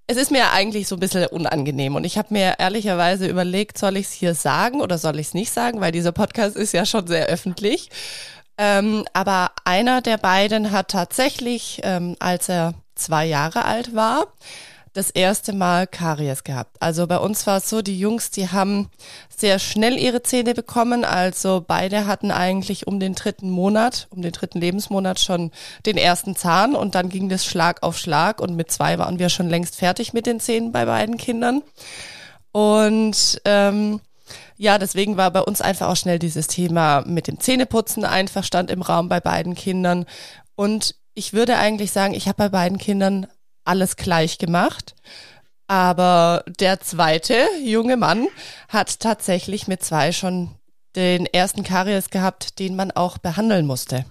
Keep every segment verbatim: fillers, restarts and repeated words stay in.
Es ist mir eigentlich so ein bisschen unangenehm und ich habe mir ehrlicherweise überlegt, soll ich es hier sagen oder soll ich es nicht sagen, weil dieser Podcast ist ja schon sehr öffentlich. Ähm, aber einer der beiden hat tatsächlich, ähm, als er zwei Jahre alt war, das erste Mal Karies gehabt. Also bei uns war es so, die Jungs, die haben sehr schnell ihre Zähne bekommen. Also beide hatten eigentlich um den dritten Monat, um den dritten Lebensmonat schon den ersten Zahn und dann ging das Schlag auf Schlag und mit zwei waren wir schon längst fertig mit den Zähnen bei beiden Kindern. Und ähm, ja, deswegen war bei uns einfach auch schnell dieses Thema mit dem Zähneputzen einfach stand im Raum bei beiden Kindern. Und ich würde eigentlich sagen, ich habe bei beiden Kindern alles gleich gemacht. Aber der zweite junge Mann hat tatsächlich mit zwei schon den ersten Karies gehabt, den man auch behandeln musste.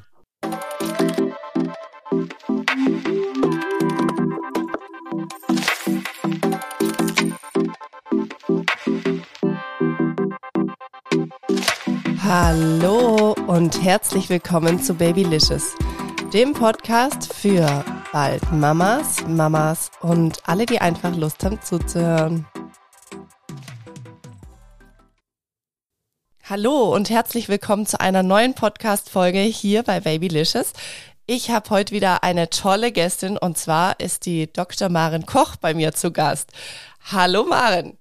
Hallo und herzlich willkommen zu Babylicious, dem Podcast für bald Mamas, Mamas und alle, die einfach Lust haben zuzuhören. Hallo und herzlich willkommen zu einer neuen Podcast-Folge hier bei Babylicious. Ich habe heute wieder eine tolle Gästin und zwar ist die Doktor Maren Koch bei mir zu Gast. Hallo Maren.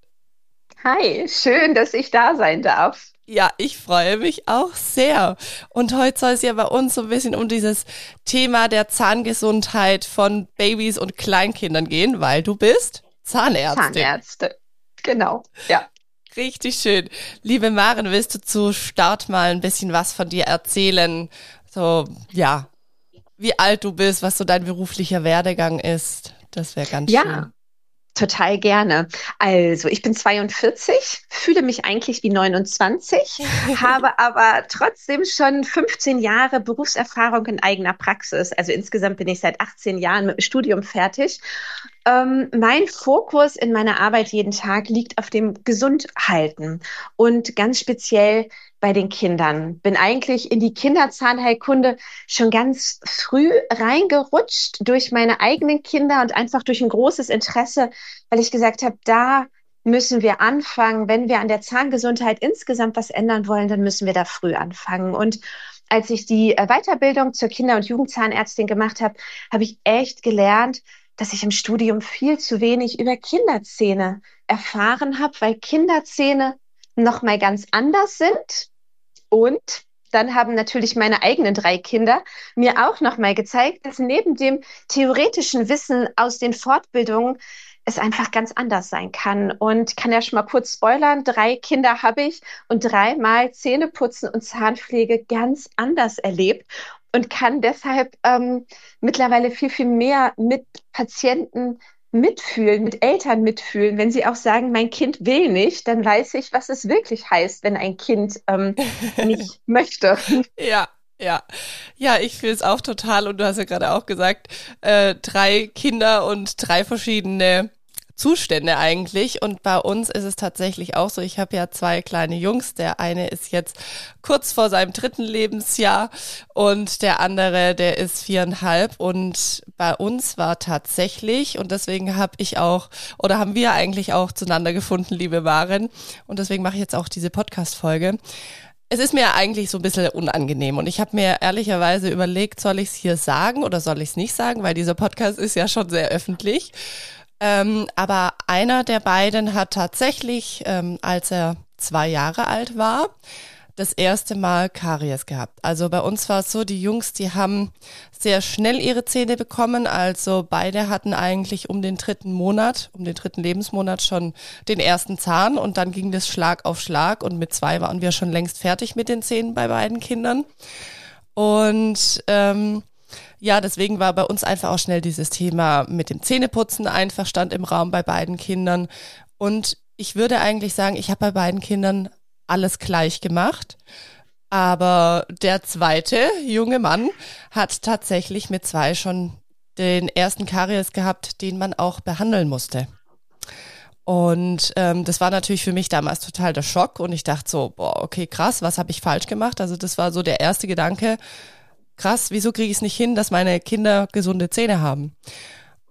Hi, schön, dass ich da sein darf. Ja, ich freue mich auch sehr. Und heute soll es ja bei uns so ein bisschen um dieses Thema der Zahngesundheit von Babys und Kleinkindern gehen, weil du bist Zahnärztin. Zahnärzte, genau, ja. Richtig schön. Liebe Maren, willst du zu Start mal ein bisschen was von dir erzählen? So, ja, wie alt du bist, was so dein beruflicher Werdegang ist. Das wäre ganz Ja. schön. Total gerne. Also, ich bin zweiundvierzig, fühle mich eigentlich wie neunundzwanzig, habe aber trotzdem schon fünfzehn Jahre Berufserfahrung in eigener Praxis. Also insgesamt bin ich seit achtzehn Jahren mit dem Studium fertig. Ähm, mein Fokus in meiner Arbeit jeden Tag liegt auf dem Gesundhalten und ganz speziell bei den Kindern. Bin eigentlich in die Kinderzahnheilkunde schon ganz früh reingerutscht durch meine eigenen Kinder und einfach durch ein großes Interesse, weil ich gesagt habe, da müssen wir anfangen. Wenn wir an der Zahngesundheit insgesamt was ändern wollen, dann müssen wir da früh anfangen. Und als ich die Weiterbildung zur Kinder- und Jugendzahnärztin gemacht habe, habe ich echt gelernt, dass ich im Studium viel zu wenig über Kinderzähne erfahren habe, weil Kinderzähne noch mal ganz anders sind. Und dann haben natürlich meine eigenen drei Kinder mir auch noch mal gezeigt, dass neben dem theoretischen Wissen aus den Fortbildungen es einfach ganz anders sein kann. Und kann ja schon mal kurz spoilern, drei Kinder habe ich und dreimal Zähneputzen und Zahnpflege ganz anders erlebt. Und kann deshalb ähm, mittlerweile viel, viel mehr mit Patienten mitfühlen, mit Eltern mitfühlen. Wenn sie auch sagen, mein Kind will nicht, dann weiß ich, was es wirklich heißt, wenn ein Kind ähm, nicht möchte. Ja, ja. Ja, ich fühle es auch total und du hast ja gerade auch gesagt, äh, drei Kinder und drei verschiedene Zustände eigentlich und bei uns ist es tatsächlich auch so, ich habe ja zwei kleine Jungs, der eine ist jetzt kurz vor seinem dritten Lebensjahr und der andere, der ist viereinhalb und bei uns war tatsächlich und deswegen habe ich auch oder haben wir eigentlich auch zueinander gefunden, liebe Maren und deswegen mache ich jetzt auch diese Podcast-Folge. Es ist mir eigentlich so ein bisschen unangenehm und ich habe mir ehrlicherweise überlegt, soll ich es hier sagen oder soll ich es nicht sagen, weil dieser Podcast ist ja schon sehr öffentlich. Ähm, aber einer der beiden hat tatsächlich, ähm, als er zwei Jahre alt war, das erste Mal Karies gehabt. Also bei uns war es so, die Jungs, die haben sehr schnell ihre Zähne bekommen. Also beide hatten eigentlich um den dritten Monat, um den dritten Lebensmonat schon den ersten Zahn und dann ging das Schlag auf Schlag und mit zwei waren wir schon längst fertig mit den Zähnen bei beiden Kindern. Und ähm, ja, deswegen war bei uns einfach auch schnell dieses Thema mit dem Zähneputzen einfach stand im Raum bei beiden Kindern. Und ich würde eigentlich sagen, ich habe bei beiden Kindern alles gleich gemacht. Aber der zweite junge Mann hat tatsächlich mit zwei schon den ersten Karies gehabt, den man auch behandeln musste. Und ähm, das war natürlich für mich damals total der Schock. Und ich dachte so, boah, okay, krass, was habe ich falsch gemacht? Also das war so der erste Gedanke, krass, wieso kriege ich es nicht hin, dass meine Kinder gesunde Zähne haben?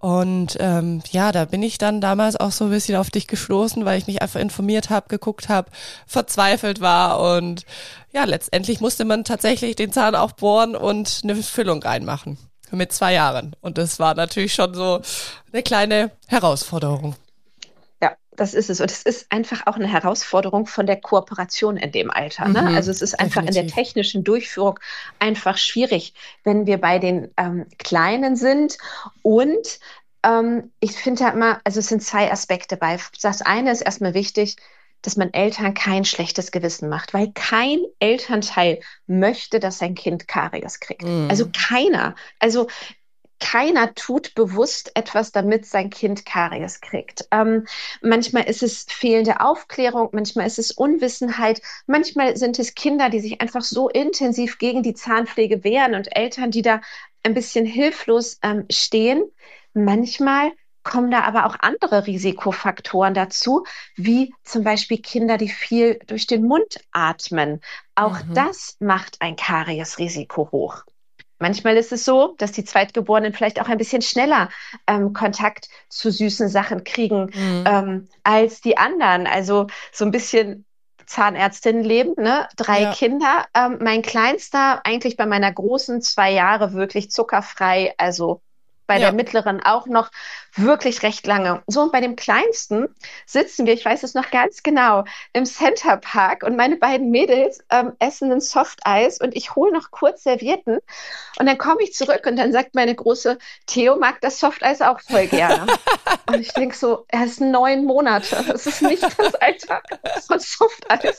Und ähm, ja, da bin ich dann damals auch so ein bisschen auf dich gestoßen, weil ich mich einfach informiert habe, geguckt habe, verzweifelt war und ja, letztendlich musste man tatsächlich den Zahn auch bohren und eine Füllung reinmachen mit zwei Jahren. Und das war natürlich schon so eine kleine Herausforderung. Ja, das ist es. Und es ist einfach auch eine Herausforderung von der Kooperation in dem Alter. Ne? Mhm, Also es ist einfach in der definitiv. technischen Durchführung einfach schwierig, wenn wir bei den ähm, Kleinen sind. Und ähm, ich finde da immer, also es sind zwei Aspekte bei. Das eine ist erstmal wichtig, dass man Eltern kein schlechtes Gewissen macht, weil kein Elternteil möchte, dass sein Kind Karies kriegt. Also Mhm. keiner. Also keiner tut bewusst etwas, damit sein Kind Karies kriegt. Ähm, manchmal ist es fehlende Aufklärung, manchmal ist es Unwissenheit, manchmal sind es Kinder, die sich einfach so intensiv gegen die Zahnpflege wehren und Eltern, die da ein bisschen hilflos ähm, stehen. Manchmal kommen da aber auch andere Risikofaktoren dazu, wie zum Beispiel Kinder, die viel durch den Mund atmen. Auch Mhm. das macht ein Kariesrisiko hoch. Manchmal ist es so, dass die Zweitgeborenen vielleicht auch ein bisschen schneller ähm, Kontakt zu süßen Sachen kriegen Mhm. ähm, als die anderen. Also so ein bisschen Zahnärztinnenleben, ne? Drei Ja. Kinder. Ähm, mein Kleinster eigentlich bei meiner Großen zwei Jahre wirklich zuckerfrei, also bei der Ja. mittleren auch noch wirklich recht lange. So, und bei dem Kleinsten sitzen wir, ich weiß es noch ganz genau, im Center Park und meine beiden Mädels ähm, essen ein Softeis und ich hole noch kurz Servietten und dann komme ich zurück und dann sagt meine große, Theo mag das Softeis auch voll gerne. Und ich denke so, er ist neun Monate. Das ist nicht das Alter von Softeis.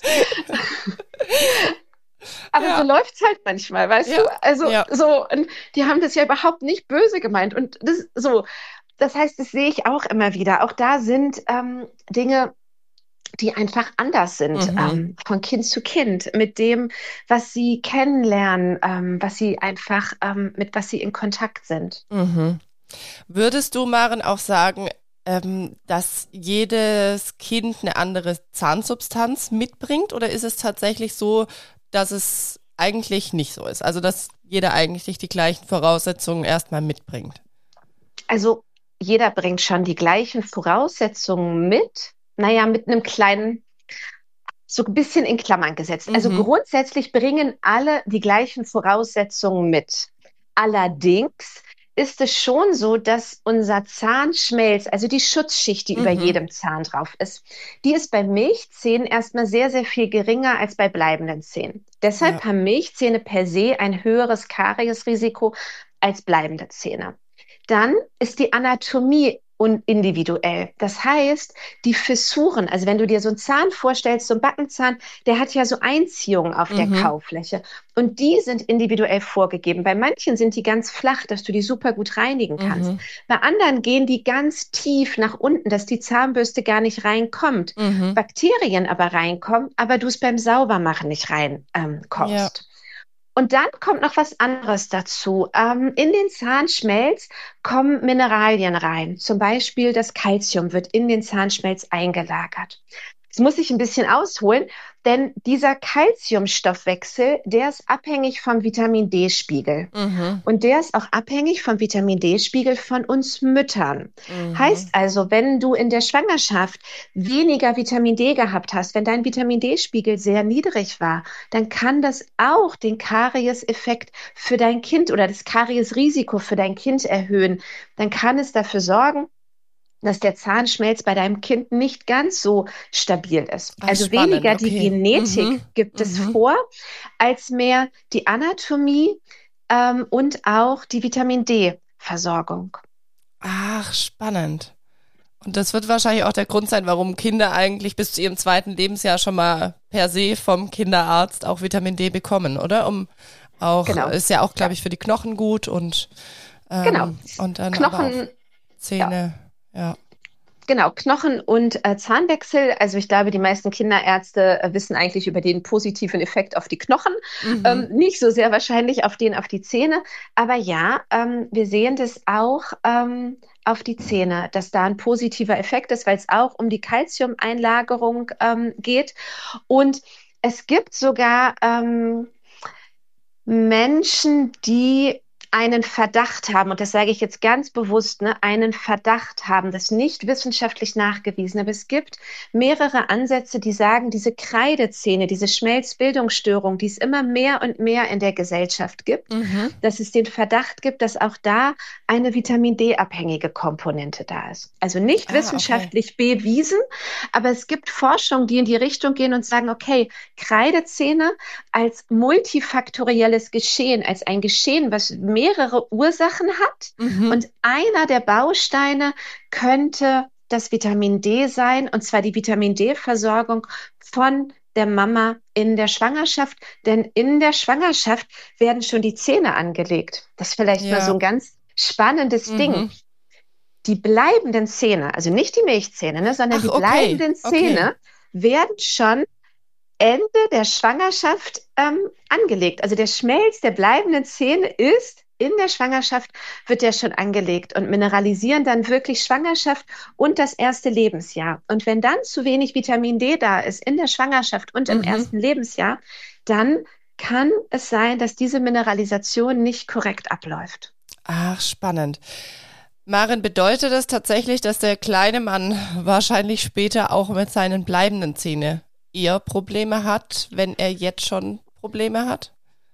Aber so Ja. läuft's halt manchmal, weißt du? Ja. Also Ja. so, und die haben das ja überhaupt nicht böse gemeint. Und das so, das heißt, das sehe ich auch immer wieder. Auch da sind ähm, Dinge, die einfach anders sind, Mhm. ähm, von Kind zu Kind, mit dem, was sie kennenlernen, ähm, was sie einfach, ähm, mit was sie in Kontakt sind. Mhm. Würdest du, Maren, auch sagen, ähm, dass jedes Kind eine andere Zahnsubstanz mitbringt oder ist es tatsächlich so, dass es eigentlich nicht so ist? Also, dass jeder eigentlich die gleichen Voraussetzungen erstmal mitbringt? Also jeder bringt schon die gleichen Voraussetzungen mit, naja, mit einem kleinen, so ein bisschen in Klammern gesetzt. Also Mhm. grundsätzlich bringen alle die gleichen Voraussetzungen mit. Allerdings ist es schon so, dass unser Zahnschmelz, also die Schutzschicht, die über Mhm. jedem Zahn drauf ist, die ist bei Milchzähnen erstmal sehr, sehr viel geringer als bei bleibenden Zähnen. Ja. Deshalb haben Milchzähne per se ein höheres Kariesrisiko als bleibende Zähne. Dann ist die Anatomie un- individuell. Das heißt, die Fissuren, also wenn du dir so einen Zahn vorstellst, so einen Backenzahn, der hat ja so Einziehungen auf der Mhm. Kaufläche und die sind individuell vorgegeben. Bei manchen sind die ganz flach, dass du die super gut reinigen kannst. Mhm. Bei anderen gehen die ganz tief nach unten, dass die Zahnbürste gar nicht reinkommt. Mhm. Bakterien aber reinkommen, aber du es beim Saubermachen nicht reinkommst. Ähm, Ja. kommst. Und dann kommt noch was anderes dazu. Ähm, in den Zahnschmelz kommen Mineralien rein. Zum Beispiel das Calcium wird in den Zahnschmelz eingelagert. Jetzt muss ich ein bisschen ausholen, denn dieser Calciumstoffwechsel, der ist abhängig vom Vitamin D-Spiegel. Mhm. Und der ist auch abhängig vom Vitamin D-Spiegel von uns Müttern. Heißt Mhm. also, wenn du in der Schwangerschaft weniger Vitamin D gehabt hast, wenn dein Vitamin D-Spiegel sehr niedrig war, dann kann das auch den Karies-Effekt für dein Kind oder das Karies-Risiko für dein Kind erhöhen. Dann kann es dafür sorgen, dass der Zahnschmelz bei deinem Kind nicht ganz so stabil ist. Ach, Also spannend, weniger die okay. Genetik Mhm. gibt es Mhm. vor, als mehr die Anatomie ähm, und auch die Vitamin D-Versorgung. Ach, spannend. Und das wird wahrscheinlich auch der Grund sein, warum Kinder eigentlich bis zu ihrem zweiten Lebensjahr schon mal per se vom Kinderarzt auch Vitamin D bekommen, oder? Um auch, Genau, ist ja auch, ja, glaube ich, für die Knochen gut und, genau. ähm, und dann aber auch Knochen, ja, Zähne, ja. genau, Knochen- und äh, Zahnwechsel. Also ich glaube, die meisten Kinderärzte äh, wissen eigentlich über den positiven Effekt auf die Knochen, Mhm. ähm, nicht so sehr wahrscheinlich auf den auf die Zähne. Aber ja, ähm, wir sehen das auch ähm, auf die Zähne, dass da ein positiver Effekt ist, weil es auch um die Calciumeinlagerung ähm, geht. Und es gibt sogar ähm, Menschen, die einen Verdacht haben, und das sage ich jetzt ganz bewusst, ne, einen Verdacht haben, das nicht wissenschaftlich nachgewiesen, aber es gibt mehrere Ansätze, die sagen, diese Kreidezähne, diese Schmelzbildungsstörung, die es immer mehr und mehr in der Gesellschaft gibt, Mhm. dass es den Verdacht gibt, dass auch da eine Vitamin D-abhängige Komponente da ist. Also nicht Ah, wissenschaftlich okay. bewiesen, aber es gibt Forschung, die in die Richtung gehen und sagen, okay, Kreidezähne als multifaktorielles Geschehen, als ein Geschehen, was mehrere Ursachen hat. Mhm. Und einer der Bausteine könnte das Vitamin D sein, und zwar die Vitamin D-Versorgung von der Mama in der Schwangerschaft. Denn in der Schwangerschaft werden schon die Zähne angelegt. Das ist vielleicht Ja. mal so ein ganz spannendes Mhm. Ding. Die bleibenden Zähne, also nicht die Milchzähne, ne, sondern Ach, die okay. bleibenden Zähne Okay. werden schon Ende der Schwangerschaft ähm, angelegt. Also der Schmelz der bleibenden Zähne ist in der Schwangerschaft, wird der schon angelegt und mineralisieren dann wirklich Schwangerschaft und das erste Lebensjahr. Und wenn dann zu wenig Vitamin D da ist in der Schwangerschaft und im Mhm. ersten Lebensjahr, dann kann es sein, dass diese Mineralisation nicht korrekt abläuft. Ach, spannend. Maren, bedeutet das tatsächlich, dass der kleine Mann wahrscheinlich später auch mit seinen bleibenden Zähnen eher Probleme hat, wenn er jetzt schon Probleme hat?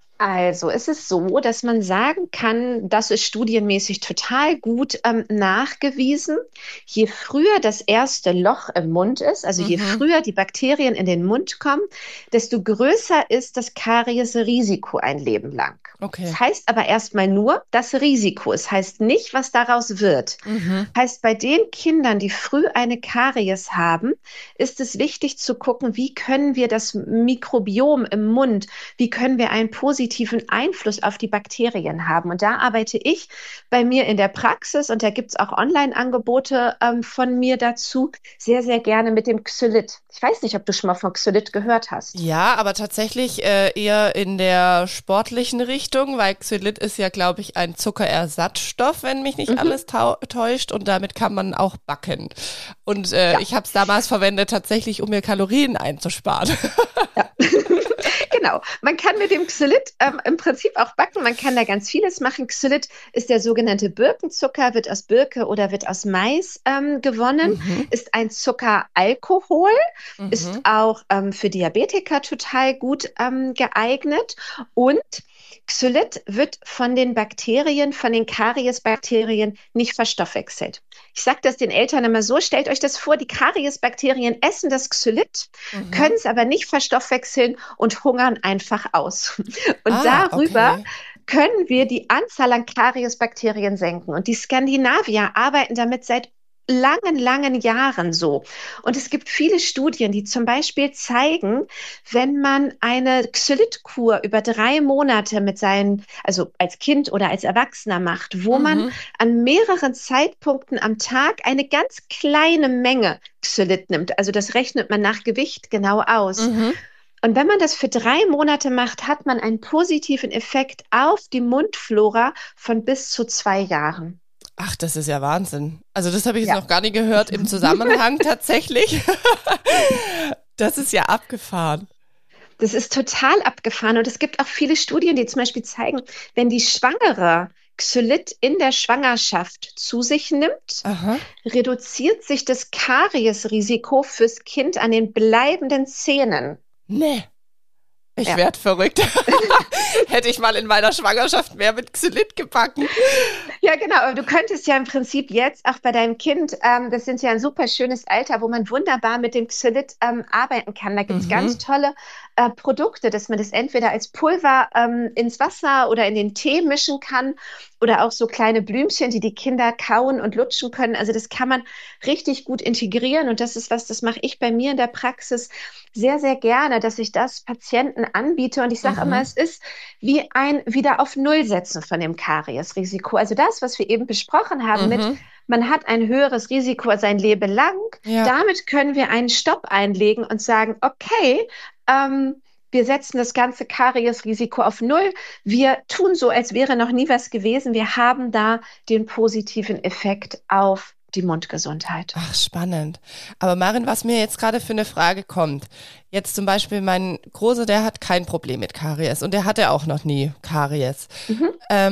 Also es ist so, dass man sagen kann, das ist studienmäßig total gut ähm, nachgewiesen. Je früher das erste Loch im Mund ist, also je Mhm. früher die Bakterien in den Mund kommen, desto größer ist das Karies-Risiko ein Leben lang. Okay. Das heißt aber erstmal nur das Risiko. Es heißt nicht, was daraus wird. Mhm. Heißt, bei den Kindern, die früh eine Karies haben, ist es wichtig zu gucken, wie können wir das Mikrobiom im Mund, wie können wir einen positiven Einfluss auf die Bakterien haben. Und da arbeite ich bei mir in der Praxis, und da gibt es auch Online-Angebote ähm, von mir dazu, sehr, sehr gerne mit dem Xylit. Ich weiß nicht, ob du schon mal von Xylit gehört hast. Ja, aber tatsächlich äh, eher in der sportlichen Richtung, weil Xylit ist ja, glaube ich, ein Zuckerersatzstoff, wenn mich nicht Mhm. alles tau- täuscht, und damit kann man auch backen. Und äh, Ja. ich habe es damals verwendet, tatsächlich, um mir Kalorien einzusparen. Ja. Genau, man kann mit dem Xylit ähm, im Prinzip auch backen, man kann da ganz vieles machen. Xylit ist der sogenannte Birkenzucker, wird aus Birke oder wird aus Mais ähm, gewonnen, Mhm. ist ein Zuckeralkohol, Mhm. ist auch ähm, für Diabetiker total gut ähm, geeignet, und Xylit wird von den Bakterien, von den Kariesbakterien nicht verstoffwechselt. Ich sage das den Eltern immer so, stellt euch das vor, die Kariesbakterien essen das Xylit, Mhm. können es aber nicht verstoffwechseln und hungern einfach aus. Und Ah, darüber okay. können wir die Anzahl an Kariesbakterien senken. Und die Skandinavier arbeiten damit seit langen, langen Jahren so. Und es gibt viele Studien, die zum Beispiel zeigen, wenn man eine Xylitkur über drei Monate mit seinen, also als Kind oder als Erwachsener macht, wo man Mhm. an mehreren Zeitpunkten am Tag eine ganz kleine Menge Xylit nimmt. Also das rechnet man nach Gewicht genau aus. Mhm. Und wenn man das für drei Monate macht, hat man einen positiven Effekt auf die Mundflora von bis zu zwei Jahren. Ach, das ist ja Wahnsinn. Also das habe ich jetzt Ja. noch gar nicht gehört im Zusammenhang tatsächlich. Das ist ja abgefahren. Das ist total abgefahren, und es gibt auch viele Studien, die zum Beispiel zeigen, wenn die Schwangere Xylit in der Schwangerschaft zu sich nimmt, Aha. reduziert sich das Kariesrisiko fürs Kind an den bleibenden Zähnen. Nee. Ich Ja. werd verrückt. Hätte ich mal in meiner Schwangerschaft mehr mit Xylit gebacken. Ja, genau. Aber du könntest ja im Prinzip jetzt auch bei deinem Kind, ähm, das sind ja ein super schönes Alter, wo man wunderbar mit dem Xylit ähm, arbeiten kann. Da gibt es Mhm. ganz tolle äh, Produkte, dass man das entweder als Pulver ähm, ins Wasser oder in den Tee mischen kann, oder auch so kleine Blümchen, die die Kinder kauen und lutschen können. Also das kann man richtig gut integrieren, und das ist was, das mache ich bei mir in der Praxis sehr, sehr gerne, dass ich das Patienten anbiete. Und ich sage Mhm. immer, es ist wie ein wieder auf Null setzen von dem Kariesrisiko. Also das, was wir eben besprochen haben Mhm. mit, man hat ein höheres Risiko sein Leben lang. Ja. Damit können wir einen Stopp einlegen und sagen, okay, ähm, wir setzen das ganze Kariesrisiko auf Null. Wir tun so, als wäre noch nie was gewesen. Wir haben da den positiven Effekt auf die Mundgesundheit. Ach, spannend. Aber Maren, was mir jetzt gerade für eine Frage kommt, jetzt zum Beispiel mein Großer, der hat kein Problem mit Karies, und der hatte auch noch nie Karies. Mhm. Ähm,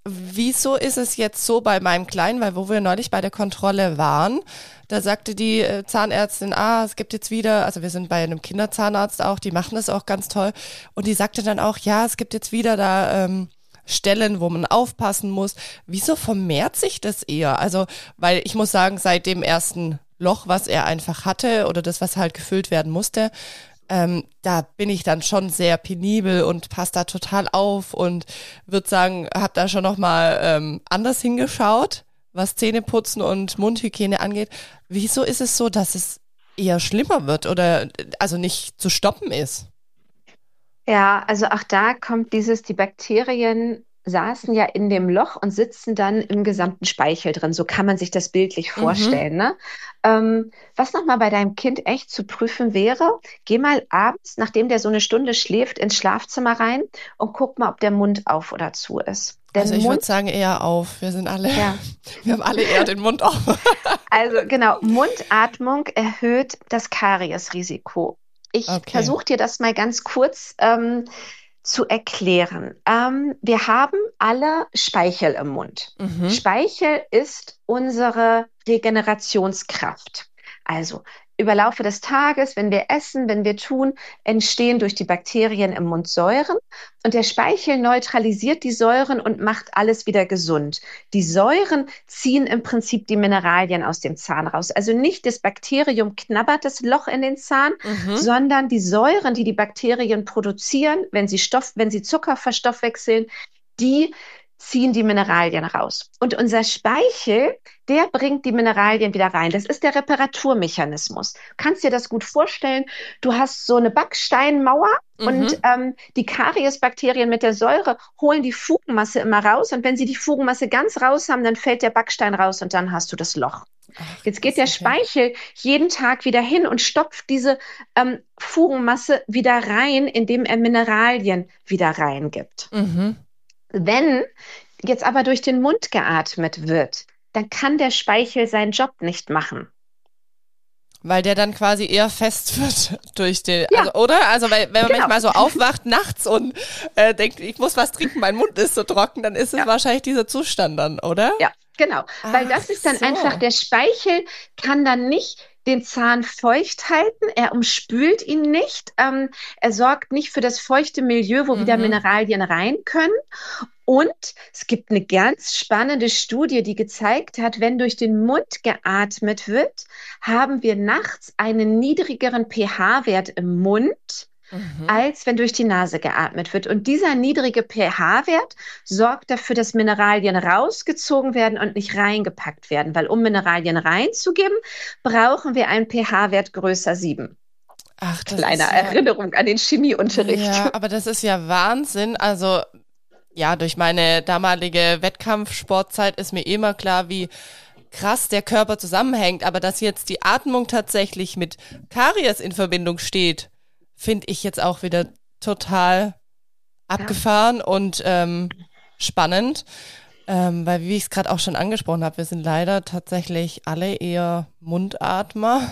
wieso ist es jetzt so bei meinem Kleinen, weil wo wir neulich bei der Kontrolle waren, da sagte die äh, Zahnärztin, ah, es gibt jetzt wieder, also wir sind bei einem Kinderzahnarzt auch, die machen das auch ganz toll und die sagte dann auch, ja, es gibt jetzt wieder da ähm, Stellen, wo man aufpassen muss. Wieso vermehrt sich das eher? Also, weil ich muss sagen, seit dem ersten Loch, was er einfach hatte oder das, was halt gefüllt werden musste, ähm, da bin ich dann schon sehr penibel und passe da total auf und würde sagen, habe da schon nochmal ähm, anders hingeschaut, was Zähneputzen und Mundhygiene angeht. Wieso ist es so, dass es eher schlimmer wird oder also nicht zu stoppen ist? Ja, also auch da kommt dieses, die Bakterien saßen ja in dem Loch und sitzen dann im gesamten Speichel drin. So kann man sich das bildlich Mhm. vorstellen, ne? Ähm, was nochmal bei deinem Kind echt zu prüfen wäre, geh mal abends, nachdem der so eine Stunde schläft, ins Schlafzimmer rein und guck mal, ob der Mund auf oder zu ist. Also Denn ich Mund, würde sagen eher auf. Wir sind alle, ja, wir haben alle eher den Mund auf. also genau, Mundatmung erhöht das Kariesrisiko. Ich Okay. versuche dir das mal ganz kurz ähm, zu erklären. Ähm, wir haben alle Speichel im Mund. Mhm. Speichel ist unsere Regenerationskraft. Also über Laufe des Tages, wenn wir essen, wenn wir tun, entstehen durch die Bakterien im Mund Säuren und der Speichel neutralisiert die Säuren und macht alles wieder gesund. Die Säuren ziehen im Prinzip die Mineralien aus dem Zahn raus. Also nicht das Bakterium knabbert das Loch in den Zahn, Mhm. sondern die Säuren, die die Bakterien produzieren, wenn sie Stoff, wenn sie Zucker verstoffwechseln, die ziehen die Mineralien raus. Und unser Speichel, der bringt die Mineralien wieder rein. Das ist der Reparaturmechanismus. Du kannst dir das gut vorstellen. Du hast so eine Backsteinmauer und Mhm. ähm, die Kariesbakterien mit der Säure holen die Fugenmasse immer raus. Und wenn sie die Fugenmasse ganz raus haben, dann fällt der Backstein raus und dann hast du das Loch. Ach, Jetzt geht krass, der okay. Speichel jeden Tag wieder hin und stopft diese ähm, Fugenmasse wieder rein, indem er Mineralien wieder reingibt. Mhm. Wenn jetzt aber durch den Mund geatmet wird, dann kann der Speichel seinen Job nicht machen. Weil der dann quasi eher fest wird durch den, Ja, also oder? Also weil, wenn man genau. manchmal so aufwacht nachts und äh, denkt, ich muss was trinken, mein Mund ist so trocken, dann ist es Ja, wahrscheinlich dieser Zustand dann, oder? ja, genau. Weil Ach das ist dann einfach, so. der Speichel kann dann nicht den Zahn feucht halten, er umspült ihn nicht, ähm, er sorgt nicht für das feuchte Milieu, wo wieder Mhm. Mineralien rein können. Und es gibt eine ganz spannende Studie, die gezeigt hat, wenn durch den Mund geatmet wird, haben wir nachts einen niedrigeren pH-Wert im Mund, Mhm. als wenn durch die Nase geatmet wird. Und dieser niedrige pH-Wert sorgt dafür, dass Mineralien rausgezogen werden und nicht reingepackt werden. Weil um Mineralien reinzugeben, brauchen wir einen pH-Wert größer sieben. Ach, das Kleiner ist ja, Erinnerung an den Chemieunterricht. ja, aber das ist ja Wahnsinn. Also ja, durch meine damalige Wettkampfsportzeit ist mir immer klar, wie krass der Körper zusammenhängt. Aber dass jetzt die Atmung tatsächlich mit Karies in Verbindung steht, finde ich jetzt auch wieder total Ja. abgefahren und ähm, spannend. Ähm, weil, wie ich es gerade auch schon angesprochen habe, wir sind leider tatsächlich alle eher Mundatmer.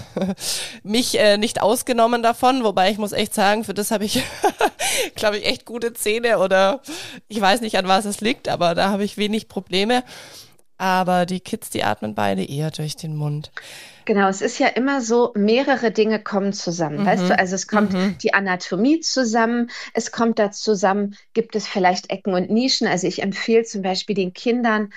Mich äh, nicht ausgenommen davon, wobei ich muss echt sagen, für das habe ich, glaube ich, echt gute Zähne oder ich weiß nicht, an was es liegt, aber da habe ich wenig Probleme. Aber die Kids, die atmen beide eher durch den Mund. Genau, es ist ja immer so, mehrere Dinge kommen zusammen, weißt du? Mhm, Also es kommt mhm, die Anatomie zusammen, es kommt da zusammen, gibt es vielleicht Ecken und Nischen. Also ich empfehle zum Beispiel den Kindern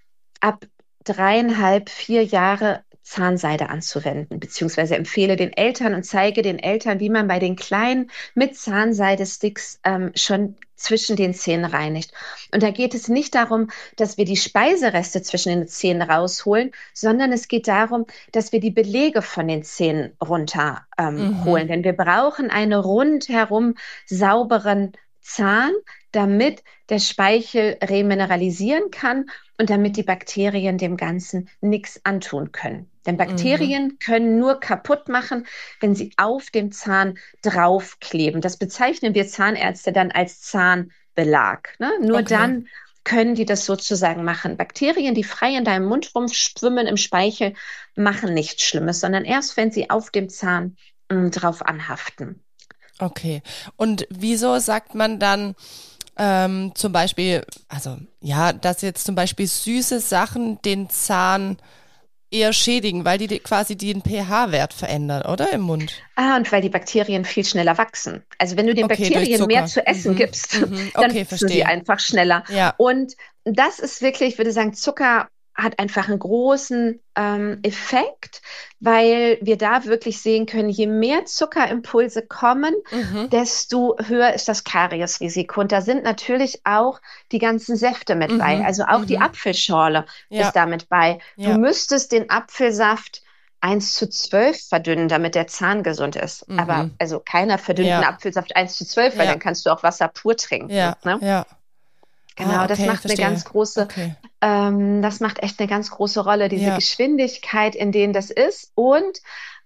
ab dreieinhalb, vier Jahre Zahnseide anzuwenden, beziehungsweise empfehle den Eltern und zeige den Eltern, wie man bei den Kleinen mit Zahnseidesticks ähm, schon zwischen den Zähnen reinigt. Und da geht es nicht darum, dass wir die Speisereste zwischen den Zähnen rausholen, sondern es geht darum, dass wir die Belege von den Zähnen runterholen. Ähm, mhm. holen. Denn wir brauchen einen rundherum sauberen Zahn, damit der Speichel remineralisieren kann und damit die Bakterien dem Ganzen nichts antun können. Denn Mhm. Bakterien können nur kaputt machen, wenn sie auf dem Zahn draufkleben. Das bezeichnen wir Zahnärzte dann als Zahnbelag. Ne? Nur Okay. dann können die das sozusagen machen. Bakterien, die frei in deinem Mund rumschwimmen im Speichel, machen nichts Schlimmes, sondern erst, wenn sie auf dem Zahn mh, drauf anhaften. Okay. Und wieso sagt man dann, ähm, zum Beispiel, also ja, dass jetzt zum Beispiel süße Sachen den Zahn eher schädigen, weil die quasi den pH-Wert verändern, oder im Mund? Ah, und weil die Bakterien viel schneller wachsen. Also wenn du den Okay, durch Bakterien mehr Zucker. zu essen Mhm. gibst, Mhm. dann Okay, wachsen sie verstehe. einfach schneller. Ja. Und das ist wirklich, ich würde sagen, Zucker hat einfach einen großen ähm, Effekt, weil wir da wirklich sehen können, je mehr Zuckerimpulse kommen, Mhm. desto höher ist das Kariesrisiko. Und da sind natürlich auch die ganzen Säfte mit bei. Mhm. Also auch die Mhm. Apfelschorle Ja. ist da mit bei. Du Ja. müsstest den Apfelsaft eins zu zwölf verdünnen, damit der Zahn gesund ist. Mhm. Aber also keiner verdünnt einen Ja. Apfelsaft eins zu zwölf, weil Ja. dann kannst du auch Wasser pur trinken. Ja. Ne? Ja. Genau, Ah, das okay, macht eine verstehe. ganz große, Okay. ähm, das macht echt eine ganz große Rolle, diese Ja. Geschwindigkeit, in denen das ist. Und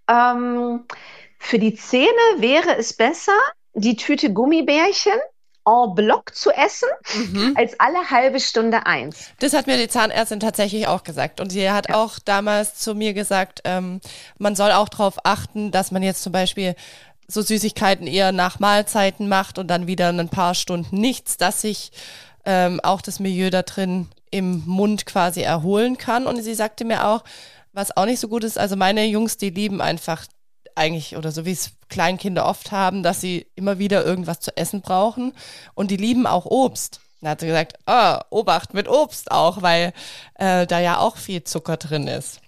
ähm, für die Zähne wäre es besser, die Tüte Gummibärchen en bloc zu essen, Mhm. als alle halbe Stunde eins. Das hat mir die Zahnärztin tatsächlich auch gesagt. Und sie hat Ja. auch damals zu mir gesagt, ähm, man soll auch darauf achten, dass man jetzt zum Beispiel so Süßigkeiten eher nach Mahlzeiten macht und dann wieder ein paar Stunden nichts, dass sich ähm, auch das Milieu da drin im Mund quasi erholen kann. Und sie sagte mir auch, was auch nicht so gut ist, also meine Jungs, die lieben einfach eigentlich, oder so wie es Kleinkinder oft haben, dass sie immer wieder irgendwas zu essen brauchen. Und die lieben auch Obst. Dann hat sie gesagt, ah, Obacht mit Obst auch, weil äh, da ja auch viel Zucker drin ist.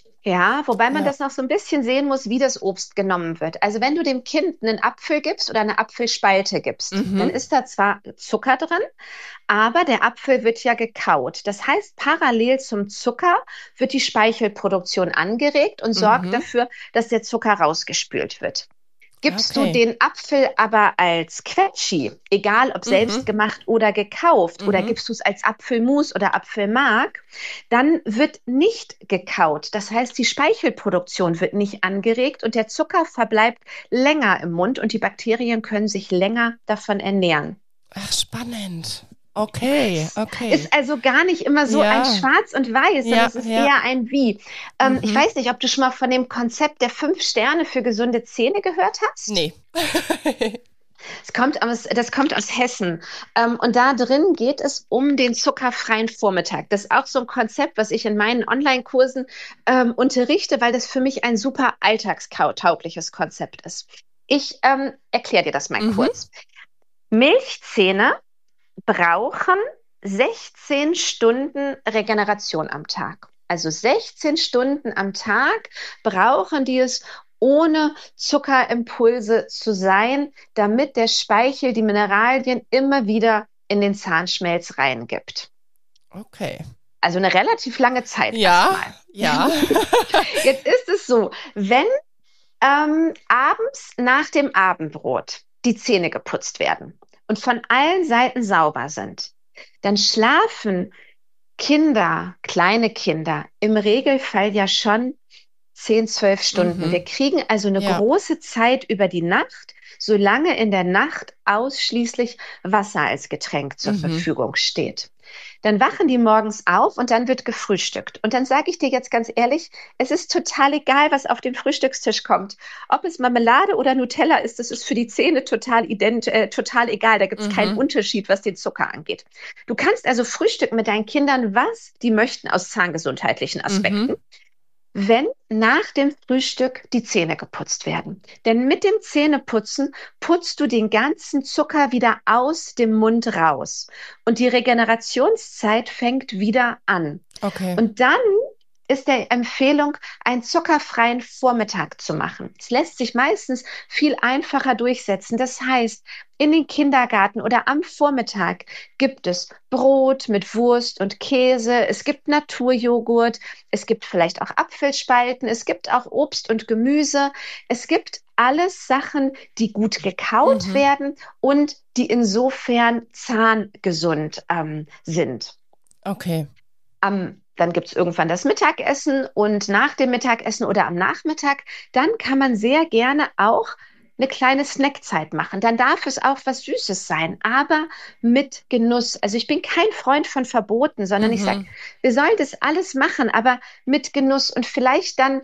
Ja, wobei man Ja. das noch so ein bisschen sehen muss, wie das Obst genommen wird. Also wenn du dem Kind einen Apfel gibst oder eine Apfelspalte gibst, Mhm. dann ist da zwar Zucker drin, aber der Apfel wird ja gekaut. Das heißt, parallel zum Zucker wird die Speichelproduktion angeregt und sorgt Mhm. dafür, dass der Zucker rausgespült wird. Gibst Okay. du den Apfel aber als Quetschi, egal ob Mhm. selbst gemacht oder gekauft, oder Mhm. gibst du es als Apfelmus oder Apfelmark, dann wird nicht gekaut. Das heißt, die Speichelproduktion wird nicht angeregt und der Zucker verbleibt länger im Mund und die Bakterien können sich länger davon ernähren. Ach, spannend. Okay, okay. Ist also gar nicht immer so Ja. ein Schwarz und Weiß, sondern Ja, es ist ja. eher ein Wie. Ähm, Mhm. Ich weiß nicht, ob du schon mal von dem Konzept der fünf Sterne für gesunde Zähne gehört hast. Nee. Es kommt aus, das kommt aus Hessen. Ähm, und da drin geht es um den zuckerfreien Vormittag. Das ist auch so ein Konzept, was ich in meinen Online-Kursen ähm, unterrichte, weil das für mich ein super alltagstaugliches Konzept ist. Ich ähm, erkläre dir das mal Mhm. kurz. Milchzähne brauchen sechzehn Stunden Regeneration am Tag. Also sechzehn Stunden am Tag brauchen die es, ohne Zuckerimpulse zu sein, damit der Speichel die Mineralien immer wieder in den Zahnschmelz reingibt. Okay. Also eine relativ lange Zeit Ja, erstmal. ja. Jetzt ist es so, wenn ähm, abends nach dem Abendbrot die Zähne geputzt werden und von allen Seiten sauber sind, dann schlafen Kinder, kleine Kinder, im Regelfall ja schon zehn, zwölf Stunden. Mhm. Wir kriegen also eine Ja. große Zeit über die Nacht, solange in der Nacht ausschließlich Wasser als Getränk zur Mhm. Verfügung steht. Dann wachen die morgens auf und dann wird gefrühstückt. Und dann sage ich dir jetzt ganz ehrlich, es ist total egal, was auf den Frühstückstisch kommt. Ob es Marmelade oder Nutella ist, das ist für die Zähne total ident, äh, total egal. Da gibt es Mhm. keinen Unterschied, was den Zucker angeht. Du kannst also frühstücken mit deinen Kindern, was die möchten aus zahngesundheitlichen Aspekten. Mhm. Wenn nach dem Frühstück die Zähne geputzt werden. Denn mit dem Zähneputzen putzt du den ganzen Zucker wieder aus dem Mund raus. Und die Regenerationszeit fängt wieder an. Okay. Und dann ist der Empfehlung, einen zuckerfreien Vormittag zu machen. Es lässt sich meistens viel einfacher durchsetzen. Das heißt, in den Kindergarten oder am Vormittag gibt es Brot mit Wurst und Käse, es gibt Naturjoghurt, es gibt vielleicht auch Apfelspalten, es gibt auch Obst und Gemüse, es gibt alles Sachen, die gut gekaut Mhm. werden und die insofern zahngesund ähm, sind. Okay. Am Dann gibt es irgendwann das Mittagessen und nach dem Mittagessen oder am Nachmittag, dann kann man sehr gerne auch eine kleine Snackzeit machen. Dann darf es auch was Süßes sein, aber mit Genuss. Also ich bin kein Freund von Verboten, sondern Mhm. ich sage, wir sollen das alles machen, aber mit Genuss und vielleicht dann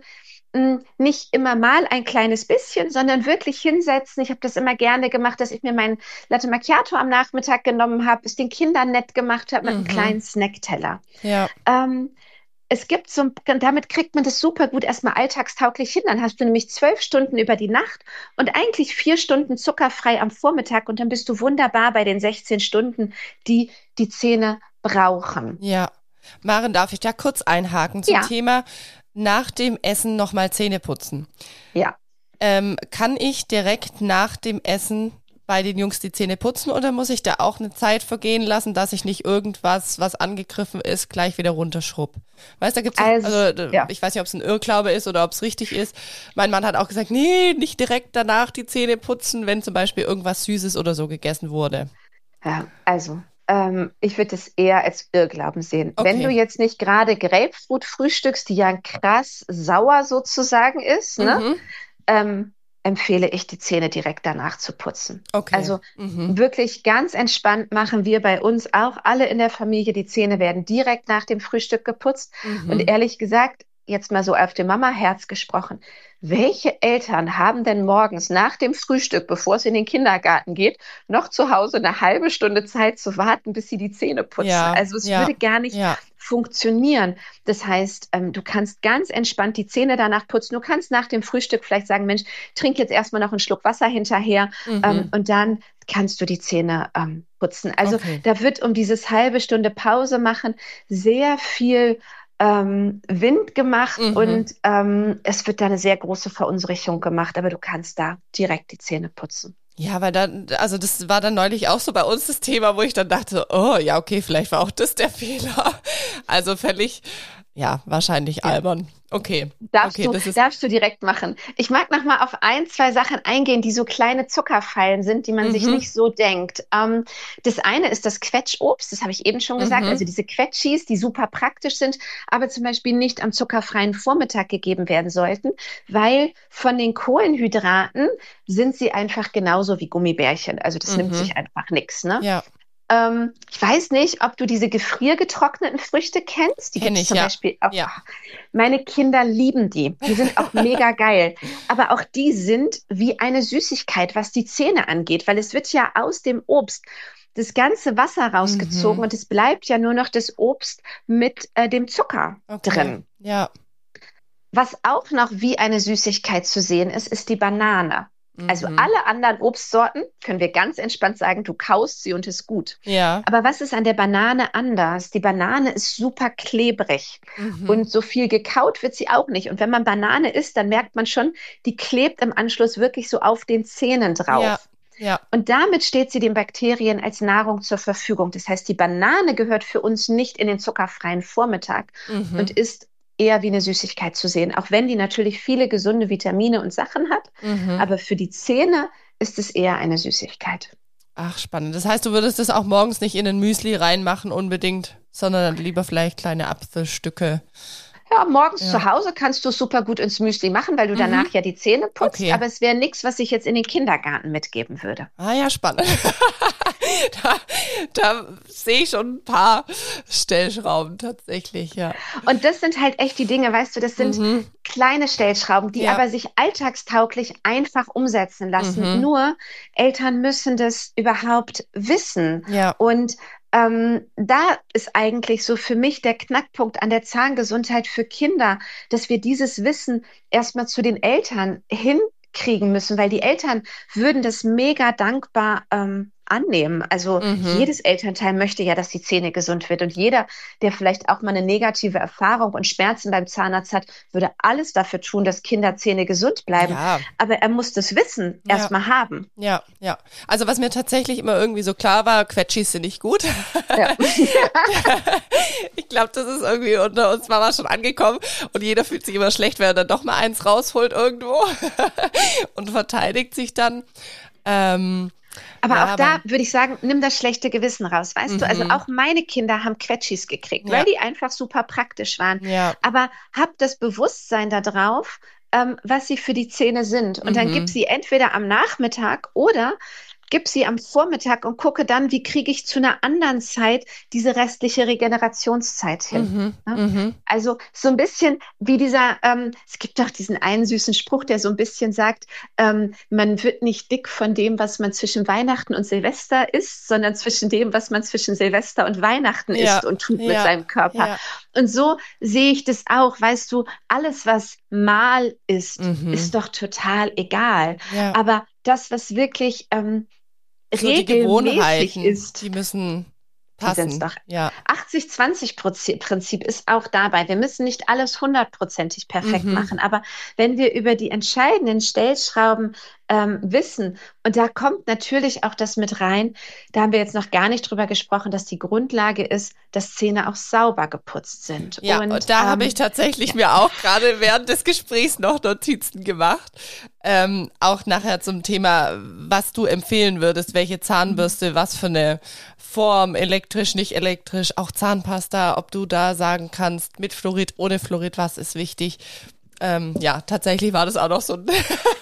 mh, nicht immer mal ein kleines bisschen, sondern wirklich hinsetzen. Ich habe das immer gerne gemacht, dass ich mir meinen Latte Macchiato am Nachmittag genommen habe, es den Kindern nett gemacht habe mit einem Mhm. kleinen Snackteller. Ja. Ähm, Es gibt so, damit kriegt man das super gut erstmal alltagstauglich hin. Dann hast du nämlich zwölf Stunden über die Nacht und eigentlich vier Stunden zuckerfrei am Vormittag und dann bist du wunderbar bei den sechzehn Stunden, die die Zähne brauchen. Ja. Maren, darf ich da kurz einhaken zum Ja, Thema nach dem Essen nochmal Zähne putzen? ja. Ähm, kann ich direkt nach dem Essen bei den Jungs die Zähne putzen oder muss ich da auch eine Zeit vergehen lassen, dass ich nicht irgendwas, was angegriffen ist, gleich wieder runterschrubb? Weißt du, da gibt's, Also, also ja. ich weiß nicht, ob es ein Irrglaube ist oder ob es richtig ist. Mein Mann hat auch gesagt, nee, nicht direkt danach die Zähne putzen, wenn zum Beispiel irgendwas Süßes oder so gegessen wurde. Ja, also, ähm, ich würde es eher als Irrglauben sehen. Wenn du Okay. jetzt nicht gerade Grapefruit frühstückst, die ja krass sauer sozusagen ist, ne, Mhm. ähm, empfehle ich, die Zähne direkt danach zu putzen. Okay. Also Mhm. wirklich ganz entspannt machen wir bei uns auch alle in der Familie. Die Zähne werden direkt nach dem Frühstück geputzt. Und Mhm. ehrlich gesagt, jetzt mal so auf dem Mama-Herz gesprochen, welche Eltern haben denn morgens nach dem Frühstück, bevor es in den Kindergarten geht, noch zu Hause eine halbe Stunde Zeit zu warten, bis sie die Zähne putzen? Ja, Also es ja, würde gar nicht ja. funktionieren. Das heißt, ähm, du kannst ganz entspannt die Zähne danach putzen. Du kannst nach dem Frühstück vielleicht sagen, Mensch, trink jetzt erstmal noch einen Schluck Wasser hinterher, ähm, Mhm. und dann kannst du die Zähne ähm, putzen. Also Okay. da wird um dieses halbe Stunde Pause machen sehr viel ähm, Wind gemacht Mhm. und ähm, es wird da eine sehr große Verunsicherung gemacht, aber du kannst da direkt die Zähne putzen. Ja, weil dann, also das war dann neulich auch so bei uns das Thema, wo ich dann dachte, oh ja, okay, vielleicht war auch das der Fehler. Also völlig, ja, wahrscheinlich Ja. albern. Okay, Darfst okay, du, das ist, darfst du direkt machen. Ich mag noch mal auf ein, zwei Sachen eingehen, die so kleine Zuckerfallen sind, die man sich mhm, nicht so denkt. Ähm, das eine ist das Quetschobst, das habe ich eben schon gesagt, mhm, also diese Quetschis, die super praktisch sind, aber zum Beispiel nicht am zuckerfreien Vormittag gegeben werden sollten, weil von den Kohlenhydraten sind sie einfach genauso wie Gummibärchen. Also das nimmt mhm, sich einfach nichts, ne? ja, Ähm, ich weiß nicht, ob du diese gefriergetrockneten Früchte kennst. Die gibt kenne es ich, zum ja, Beispiel auch. ja, Meine Kinder lieben die. Die sind auch mega geil. Aber auch die sind wie eine Süßigkeit, was die Zähne angeht, weil es wird ja aus dem Obst das ganze Wasser rausgezogen mhm, und es bleibt ja nur noch das Obst mit äh, dem Zucker okay, drin. ja, Was auch noch wie eine Süßigkeit zu sehen ist, ist die Banane. Also mhm, alle anderen Obstsorten können wir ganz entspannt sagen, du kaust sie und ist gut. ja, Aber was ist an der Banane anders? Die Banane ist super klebrig mhm, und so viel gekaut wird sie auch nicht. Und wenn man Banane isst, dann merkt man schon, die klebt im Anschluss wirklich so auf den Zähnen ja, drauf. ja, Und damit steht sie den Bakterien als Nahrung zur Verfügung. Das heißt, die Banane gehört für uns nicht in den zuckerfreien Vormittag und mhm, ist eher wie eine Süßigkeit zu sehen, auch wenn die natürlich viele gesunde Vitamine und Sachen hat. mhm. Aber für die Zähne ist es eher eine Süßigkeit. Ach, spannend. Das heißt, du würdest das auch morgens nicht in den Müsli reinmachen unbedingt, sondern dann lieber vielleicht kleine Apfelstücke. Ja, morgens zu Ja. Hause kannst du es super gut ins Müsli machen, weil du danach Mhm. ja die Zähne putzt, Okay. aber es wäre nichts, was ich jetzt in den Kindergarten mitgeben würde. Ah ja, spannend. Da, da sehe ich schon ein paar Stellschrauben tatsächlich, ja. Und das sind halt echt die Dinge, weißt du, das sind Mhm. kleine Stellschrauben, die Ja. aber sich alltagstauglich einfach umsetzen lassen. Mhm. Nur Eltern müssen das überhaupt wissen. Ja. Und ähm, da ist eigentlich so für mich der Knackpunkt an der Zahngesundheit für Kinder, dass wir dieses Wissen erstmal zu den Eltern hinkriegen müssen, weil die Eltern würden das mega dankbar ähm, annehmen. Also Mhm. jedes Elternteil möchte ja, dass die Zähne gesund wird. Und jeder, der vielleicht auch mal eine negative Erfahrung und Schmerzen beim Zahnarzt hat, würde alles dafür tun, dass Kinderzähne gesund bleiben. Ja. Aber er muss das Wissen Ja. erstmal haben. Ja, ja. Also was mir tatsächlich immer irgendwie so klar war, Quetschis sind nicht gut. Ja. Ich glaube, das ist irgendwie unter uns Mama schon angekommen und jeder fühlt sich immer schlecht, wenn er dann doch mal eins rausholt irgendwo und verteidigt sich dann. Ähm, Aber ja, auch da aber würde ich sagen, nimm das schlechte Gewissen raus, weißt du? Also mhm. auch meine Kinder haben Quetschis gekriegt, weil Ja, die einfach super praktisch waren. ja, Aber hab das Bewusstsein darauf, ähm, was sie für die Zähne sind. Und dann gib mhm. sie entweder am Nachmittag oder gib sie am Vormittag und gucke dann, wie kriege ich zu einer anderen Zeit diese restliche Regenerationszeit hin. Mhm. Ne? Mhm. Also so ein bisschen wie dieser, ähm, es gibt doch diesen einen süßen Spruch, der so ein bisschen sagt, ähm, man wird nicht dick von dem, was man zwischen Weihnachten und Silvester isst, sondern zwischen dem, was man zwischen Silvester und Weihnachten isst Ja, und tut mit ja, seinem Körper. ja. Und so sehe ich das auch. Weißt du, alles, was mal ist, Mhm. ist doch total egal. Ja. Aber das, was wirklich ähm, So die regelmäßig Gewohnheiten, ist, die müssen die sind es passen. doch. Ja. achtzig zwanzig Prinzip ist auch dabei. Wir müssen nicht alles hundertprozentig perfekt Mhm. machen, aber wenn wir über die entscheidenden Stellschrauben ähm, wissen, und da kommt natürlich auch das mit rein, da haben wir jetzt noch gar nicht drüber gesprochen, dass die Grundlage ist, dass Zähne auch sauber geputzt sind. Ja, Und und da habe ich ähm, tatsächlich ja. mir auch gerade während des Gesprächs noch Notizen gemacht. Ähm, auch nachher zum Thema, was du empfehlen würdest, welche Zahnbürste, was für eine Form, elektrisch, nicht elektrisch, auch Zahnpasta, ob du da sagen kannst, mit Fluorid, ohne Fluorid, was ist wichtig. Ähm, ja, tatsächlich war das auch noch so ein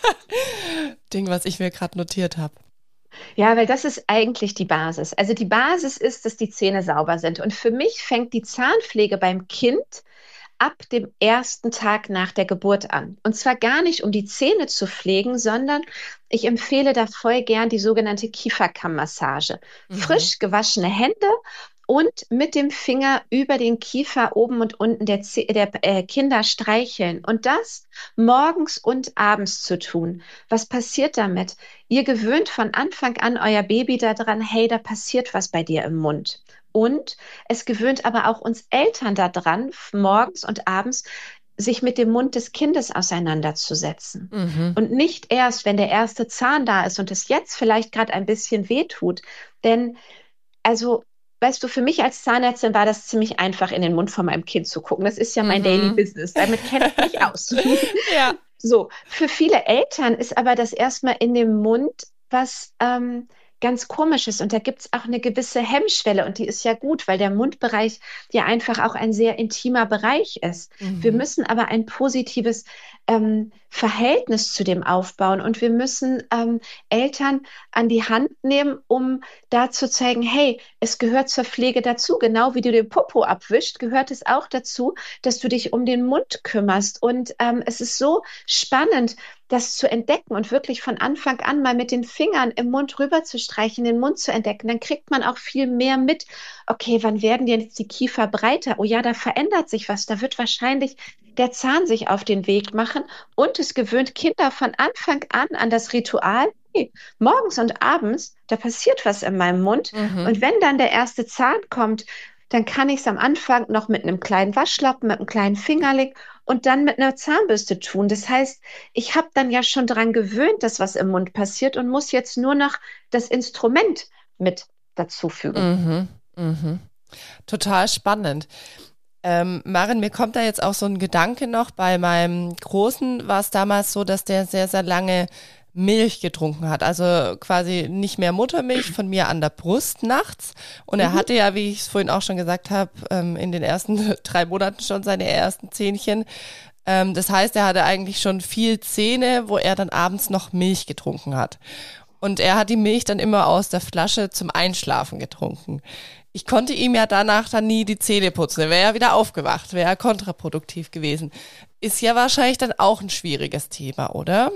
Ding, was ich mir gerade notiert habe. Ja, weil das ist eigentlich die Basis. Also die Basis ist, dass die Zähne sauber sind. Und für mich fängt die Zahnpflege beim Kind ab dem ersten Tag nach der Geburt an. Und zwar gar nicht, um die Zähne zu pflegen, sondern ich empfehle da voll gern die sogenannte Kieferkammmassage. Mhm. Frisch gewaschene Hände und mit dem Finger über den Kiefer oben und unten der, Zäh- der äh, Kinder streicheln. Und das morgens und abends zu tun. Was passiert damit? Ihr gewöhnt von Anfang an euer Baby daran, hey, da passiert was bei dir im Mund. Und es gewöhnt aber auch uns Eltern daran, morgens und abends sich mit dem Mund des Kindes auseinanderzusetzen. Mhm. Und nicht erst, wenn der erste Zahn da ist und es jetzt vielleicht gerade ein bisschen wehtut. Denn, also, weißt du, für mich als Zahnärztin war das ziemlich einfach, in den Mund von meinem Kind zu gucken. Das ist ja mein Daily Mhm. Business. Damit kenne ich mich aus. Ja. So, für viele Eltern ist aber das erstmal in dem Mund was ähm, ganz Komisches. Und da gibt es auch eine gewisse Hemmschwelle. Und die ist ja gut, weil der Mundbereich ja einfach auch ein sehr intimer Bereich ist. Wir Mhm. müssen aber ein positives ähm, Verhältnis zu dem aufbauen. Und wir müssen ähm, Eltern an die Hand nehmen, um da zu zeigen, hey, es gehört zur Pflege dazu. Genau wie du den Popo abwischst, gehört es auch dazu, dass du dich um den Mund kümmerst. Und ähm, es ist so spannend, das zu entdecken und wirklich von Anfang an mal mit den Fingern im Mund rüber zu streichen, den Mund zu entdecken. Dann kriegt man auch viel mehr mit. Okay, wann werden denn jetzt die Kiefer breiter? Oh ja, da verändert sich was. Da wird wahrscheinlich der Zahn sich auf den Weg machen. Und es gewöhnt Kinder von Anfang an an das Ritual. Hey, morgens und abends, da passiert was in meinem Mund. Mhm. Und wenn dann der erste Zahn kommt, dann kann ich es am Anfang noch mit einem kleinen Waschlappen, mit einem kleinen Fingerling und dann mit einer Zahnbürste tun. Das heißt, ich habe dann ja schon daran gewöhnt, dass was im Mund passiert und muss jetzt nur noch das Instrument mit dazufügen. Mhm. Mhm. Total spannend. Ähm, Maren, mir kommt da jetzt auch so ein Gedanke noch. Bei meinem Großen war es damals so, dass der sehr, sehr lange Milch getrunken hat. Also quasi nicht mehr Muttermilch von mir an der Brust nachts. Und er Mhm. hatte ja, wie ich es vorhin auch schon gesagt habe, ähm, in den ersten drei Monaten schon seine ersten Zähnchen. Ähm, das heißt, er hatte eigentlich schon viel Zähne, wo er dann abends noch Milch getrunken hat. Und er hat die Milch dann immer aus der Flasche zum Einschlafen getrunken. Ich konnte ihm ja danach dann nie die Zähne putzen. Er wäre ja wieder aufgewacht, wäre ja kontraproduktiv gewesen. Ist ja wahrscheinlich dann auch ein schwieriges Thema, oder?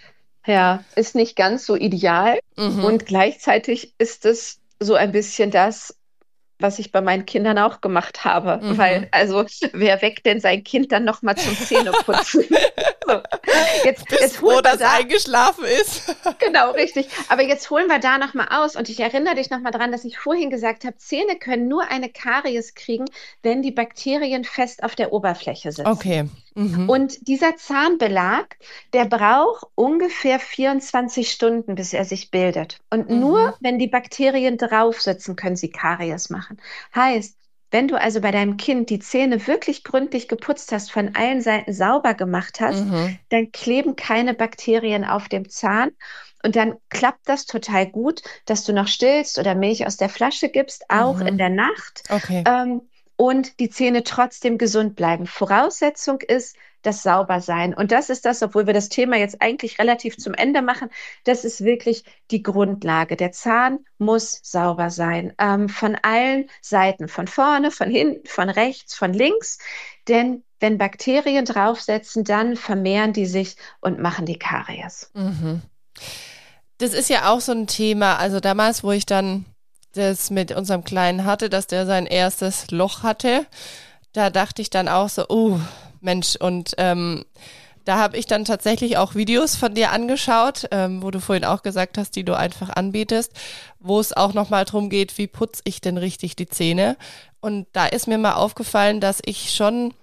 Ja, ist nicht ganz so ideal Mhm. und gleichzeitig ist es so ein bisschen das, was ich bei meinen Kindern auch gemacht habe, Mhm. weil also wer weckt denn sein Kind dann noch mal zum Zähneputzen? So, jetzt Bist jetzt froh, holen wir dass da eingeschlafen ist. genau, richtig. Aber jetzt holen wir da nochmal aus. Und ich erinnere dich nochmal dran, dass ich vorhin gesagt habe, Zähne können nur eine Karies kriegen, wenn die Bakterien fest auf der Oberfläche sitzen. Okay. Mhm. Und dieser Zahnbelag, der braucht ungefähr vierundzwanzig Stunden, bis er sich bildet. Und Mhm. nur wenn die Bakterien drauf sitzen, können sie Karies machen. Heißt, wenn du also bei deinem Kind die Zähne wirklich gründlich geputzt hast, von allen Seiten sauber gemacht hast, Mhm. dann kleben keine Bakterien auf dem Zahn. Und dann klappt das total gut, dass du noch stillst oder Milch aus der Flasche gibst, auch in Mhm. der Nacht. Okay. Ähm, und die Zähne trotzdem gesund bleiben. Voraussetzung ist das Saubersein. Und das ist das, obwohl wir das Thema jetzt eigentlich relativ zum Ende machen, das ist wirklich die Grundlage. Der Zahn muss sauber sein. Ähm, von allen Seiten, von vorne, von hinten, von rechts, von links. Denn wenn Bakterien draufsetzen, dann vermehren die sich und machen die Karies. Mhm. Das ist ja auch so ein Thema, also damals, wo ich dann das mit unserem Kleinen hatte, dass der sein erstes Loch hatte, da dachte ich dann auch so, oh Mensch, und ähm, da habe ich dann tatsächlich auch Videos von dir angeschaut, ähm, wo du vorhin auch gesagt hast, die du einfach anbietest, wo es auch nochmal drum geht, wie putze ich denn richtig die Zähne. Und da ist mir mal aufgefallen, dass ich schon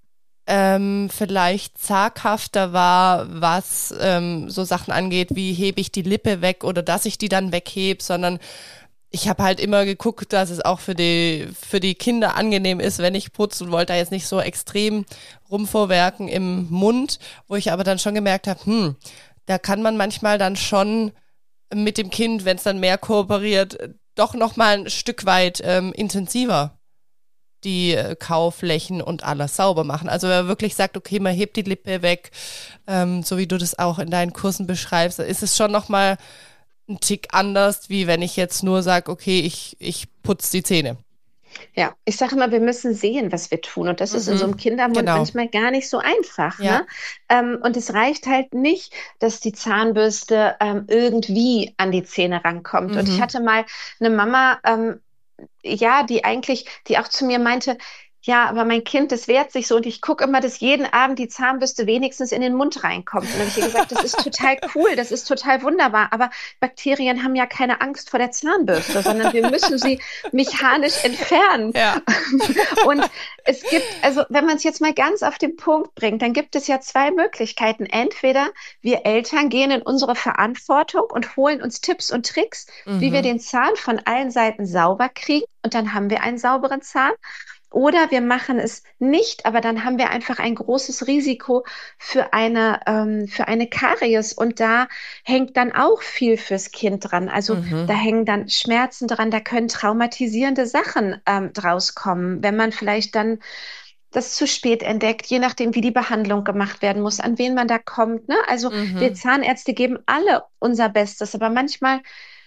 ähm, vielleicht zaghafter war, was ähm, so Sachen angeht, wie hebe ich die Lippe weg oder dass ich die dann weghebe, sondern ich habe halt immer geguckt, dass es auch für die für die Kinder angenehm ist, wenn ich putze und wollte da jetzt nicht so extrem rumvorwerken im Mund, wo ich aber dann schon gemerkt habe, hm, da kann man manchmal dann schon mit dem Kind, wenn es dann mehr kooperiert, doch nochmal ein Stück weit ähm, intensiver die äh, Kauflächen und alles sauber machen. Also wer wirklich sagt, okay, man hebt die Lippe weg, ähm, so wie du das auch in deinen Kursen beschreibst, ist es schon nochmal ein Tick anders, wie wenn ich jetzt nur sage, okay, ich, ich putze die Zähne. Ja, ich sage immer, wir müssen sehen, was wir tun. Und das ist in so einem Mhm, Kindermund genau. manchmal gar nicht so einfach. Ja. Ne? Ähm, und es reicht halt nicht, dass die Zahnbürste ähm, irgendwie an die Zähne rankommt. Und ich Mhm. hatte mal eine Mama, ähm, ja, die eigentlich, die auch zu mir meinte, ja, aber mein Kind, das wehrt sich so und ich gucke immer, dass jeden Abend die Zahnbürste wenigstens in den Mund reinkommt. Und dann habe ich ihr gesagt, das ist total cool, das ist total wunderbar, aber Bakterien haben ja keine Angst vor der Zahnbürste, sondern wir müssen sie mechanisch entfernen. Ja. Und es gibt, also wenn man es jetzt mal ganz auf den Punkt bringt, dann gibt es ja zwei Möglichkeiten. Entweder wir Eltern gehen in unsere Verantwortung und holen uns Tipps und Tricks, wie wir Mhm. den Zahn von allen Seiten sauber kriegen und dann haben wir einen sauberen Zahn. Oder wir machen es nicht, aber dann haben wir einfach ein großes Risiko für eine, ähm, für eine Karies. Und da hängt dann auch viel fürs Kind dran. Also Mhm. da hängen dann Schmerzen dran, da können traumatisierende Sachen ähm, draus kommen, wenn man vielleicht dann das zu spät entdeckt, je nachdem, wie die Behandlung gemacht werden muss, an wen man da kommt. Ne? Also wir Mhm. Zahnärzte geben alle unser Bestes, aber manchmal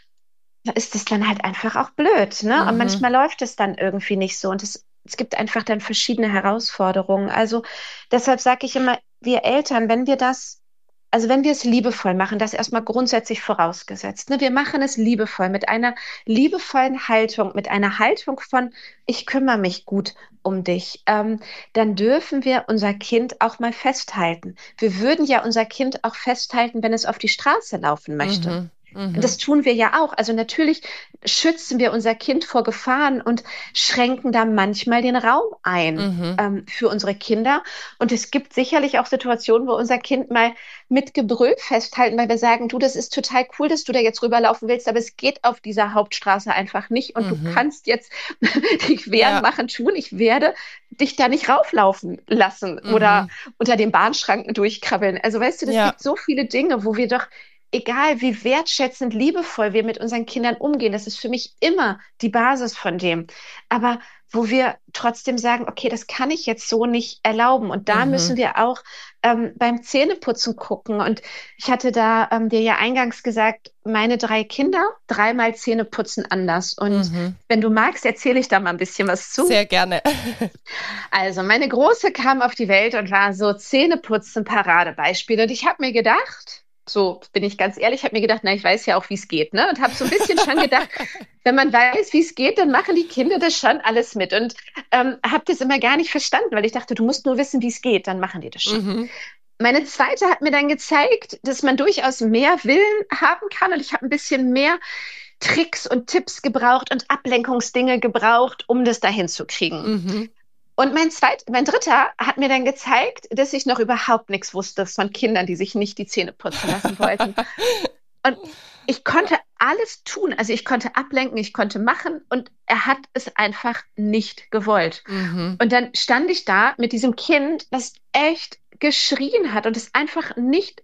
ist es dann halt einfach auch blöd, ne? Und Mhm. manchmal läuft es dann irgendwie nicht so und es, es gibt einfach dann verschiedene Herausforderungen. Also deshalb sage ich immer, wir Eltern, wenn wir das, also wenn wir es liebevoll machen, das erstmal grundsätzlich vorausgesetzt, ne? Wir machen es liebevoll, mit einer liebevollen Haltung, mit einer Haltung von, ich kümmere mich gut um dich, ähm, dann dürfen wir unser Kind auch mal festhalten. Wir würden ja unser Kind auch festhalten, wenn es auf die Straße laufen möchte. Mhm. Mhm. Das tun wir ja auch. Also natürlich schützen wir unser Kind vor Gefahren und schränken da manchmal den Raum ein Mhm. ähm, für unsere Kinder. Und es gibt sicherlich auch Situationen, wo unser Kind mal mit Gebrüll festhalten, weil wir sagen, du, das ist total cool, dass du da jetzt rüberlaufen willst, aber es geht auf dieser Hauptstraße einfach nicht und du Mhm. kannst jetzt dich wehren, Ja. machen, tun. Ich werde dich da nicht rauflaufen lassen oder Mhm. unter den Bahnschranken durchkrabbeln. Also weißt du, das Ja. gibt so viele Dinge, wo wir doch egal wie wertschätzend, liebevoll wir mit unseren Kindern umgehen, das ist für mich immer die Basis von dem. Aber wo wir trotzdem sagen, okay, das kann ich jetzt so nicht erlauben. Und da Mhm. müssen wir auch ähm, beim Zähneputzen gucken. Und ich hatte da ähm, dir ja eingangs gesagt, meine drei Kinder, dreimal Zähneputzen anders. Und Mhm. wenn du magst, erzähle ich da mal ein bisschen was zu. Sehr gerne. Also meine Große kam auf die Welt und war so Zähneputzen Paradebeispiel. Und ich habe mir gedacht, so bin ich ganz ehrlich, habe mir gedacht, na, ich weiß ja auch, wie es geht, ne? Und habe so ein bisschen schon gedacht, wenn man weiß, wie es geht, dann machen die Kinder das schon alles mit. Und ähm, habe das immer gar nicht verstanden, weil ich dachte, du musst nur wissen, wie es geht, dann machen die das schon. Mhm. Meine zweite hat mir dann gezeigt, dass man durchaus mehr Willen haben kann und ich habe ein bisschen mehr Tricks und Tipps gebraucht und Ablenkungsdinge gebraucht, um das dahin zu kriegen. Mhm. Und mein zweit, mein dritter hat mir dann gezeigt, dass ich noch überhaupt nichts wusste von Kindern, die sich nicht die Zähne putzen lassen wollten. Und ich konnte alles tun. Also ich konnte ablenken, ich konnte machen und er hat es einfach nicht gewollt. Mhm. Und dann stand ich da mit diesem Kind, das echt geschrien hat und es einfach nicht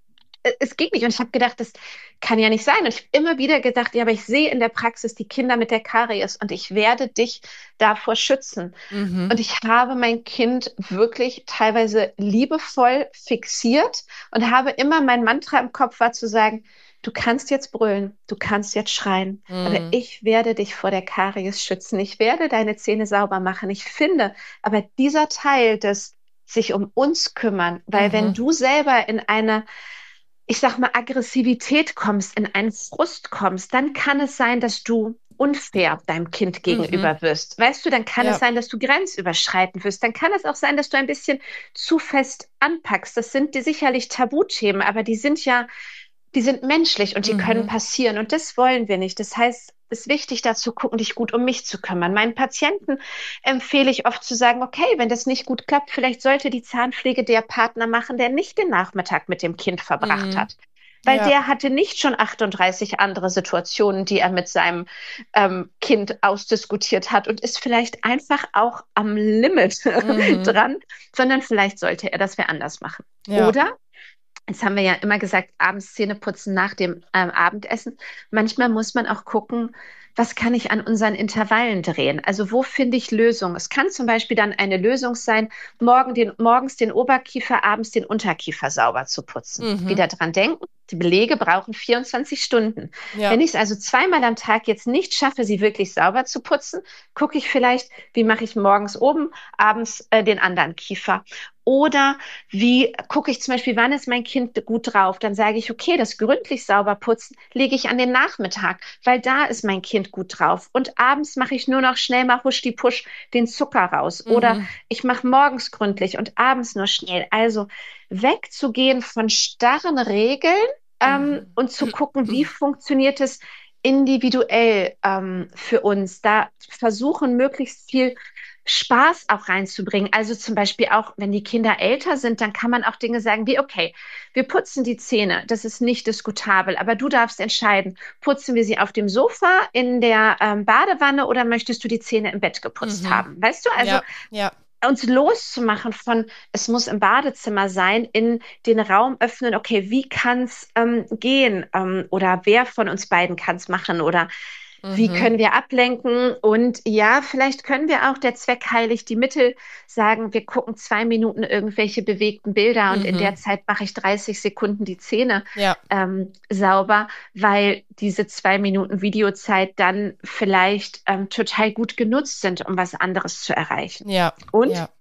es geht nicht. Und ich habe gedacht, das kann ja nicht sein. Und ich habe immer wieder gedacht, ja, aber ich sehe in der Praxis die Kinder mit der Karies und ich werde dich davor schützen. Mhm. Und ich habe mein Kind wirklich teilweise liebevoll fixiert und habe immer mein Mantra im Kopf war zu sagen, du kannst jetzt brüllen, du kannst jetzt schreien, aber Mhm. ich werde dich vor der Karies schützen. Ich werde deine Zähne sauber machen. Ich finde, aber dieser Teil des sich um uns kümmern, weil wenn Mhm. du selber in eine, ich sag mal, Aggressivität kommst, in einen Frust kommst, dann kann es sein, dass du unfair deinem Kind Mhm. gegenüber wirst. Weißt du, dann kann es Ja. sein, dass du grenzüberschreitend wirst. Dann kann es auch sein, dass du ein bisschen zu fest anpackst. Das sind die sicherlich Tabuthemen, aber die sind ja, die sind menschlich und die können Mhm. passieren. Und das wollen wir nicht. Das heißt, es ist wichtig, da zu gucken, dich gut um mich zu kümmern. Meinen Patienten empfehle ich oft zu sagen, okay, wenn das nicht gut klappt, vielleicht sollte die Zahnpflege der Partner machen, der nicht den Nachmittag mit dem Kind verbracht Mhm. hat. Weil Ja. der hatte nicht schon achtunddreißig andere Situationen, die er mit seinem ähm, Kind ausdiskutiert hat und ist vielleicht einfach auch am Limit Mhm. dran, sondern vielleicht sollte er das wer anders machen. Ja. Oder jetzt haben wir ja immer gesagt, abends Zähne putzen nach dem ähm, Abendessen. Manchmal muss man auch gucken, was kann ich an unseren Intervallen drehen? Also wo finde ich Lösungen? Es kann zum Beispiel dann eine Lösung sein, morgen den, morgens den Oberkiefer, abends den Unterkiefer sauber zu putzen. Mhm. Wieder dran denken, die Belege brauchen vierundzwanzig Stunden. Ja. Wenn ich es also zweimal am Tag jetzt nicht schaffe, sie wirklich sauber zu putzen, gucke ich vielleicht, wie mache ich morgens oben, abends äh, den anderen Kiefer. Oder wie gucke ich zum Beispiel, wann ist mein Kind gut drauf? Dann sage ich, okay, das gründlich sauber putzen lege ich an den Nachmittag, weil da ist mein Kind gut drauf. Und abends mache ich nur noch schnell mal husch die Pusch den Zucker raus. Oder Mhm. ich mache morgens gründlich und abends nur schnell. Also wegzugehen von starren Regeln ähm, Mhm. und zu gucken, wie funktioniert es individuell ähm, für uns. Da versuchen, möglichst viel Spaß auch reinzubringen. Also zum Beispiel auch, wenn die Kinder älter sind, dann kann man auch Dinge sagen wie, okay, wir putzen die Zähne, das ist nicht diskutabel, aber du darfst entscheiden, putzen wir sie auf dem Sofa, in der ähm, Badewanne oder möchtest du die Zähne im Bett geputzt Mhm. haben? Weißt du, also Ja. Ja. uns loszumachen von, es muss im Badezimmer sein, in den Raum öffnen, okay, wie kann es ähm, gehen? Ähm, oder wer von uns beiden kann es machen? Oder wie Mhm. können wir ablenken? Und ja, vielleicht können wir auch, der Zweck heiligt die Mittel, sagen, wir gucken zwei Minuten irgendwelche bewegten Bilder und in der Mhm. Zeit mache ich dreißig Sekunden die Zähne Ja. ähm, sauber, weil diese zwei Minuten Videozeit dann vielleicht ähm, total gut genutzt sind, um was anderes zu erreichen. Ja. Und Ja.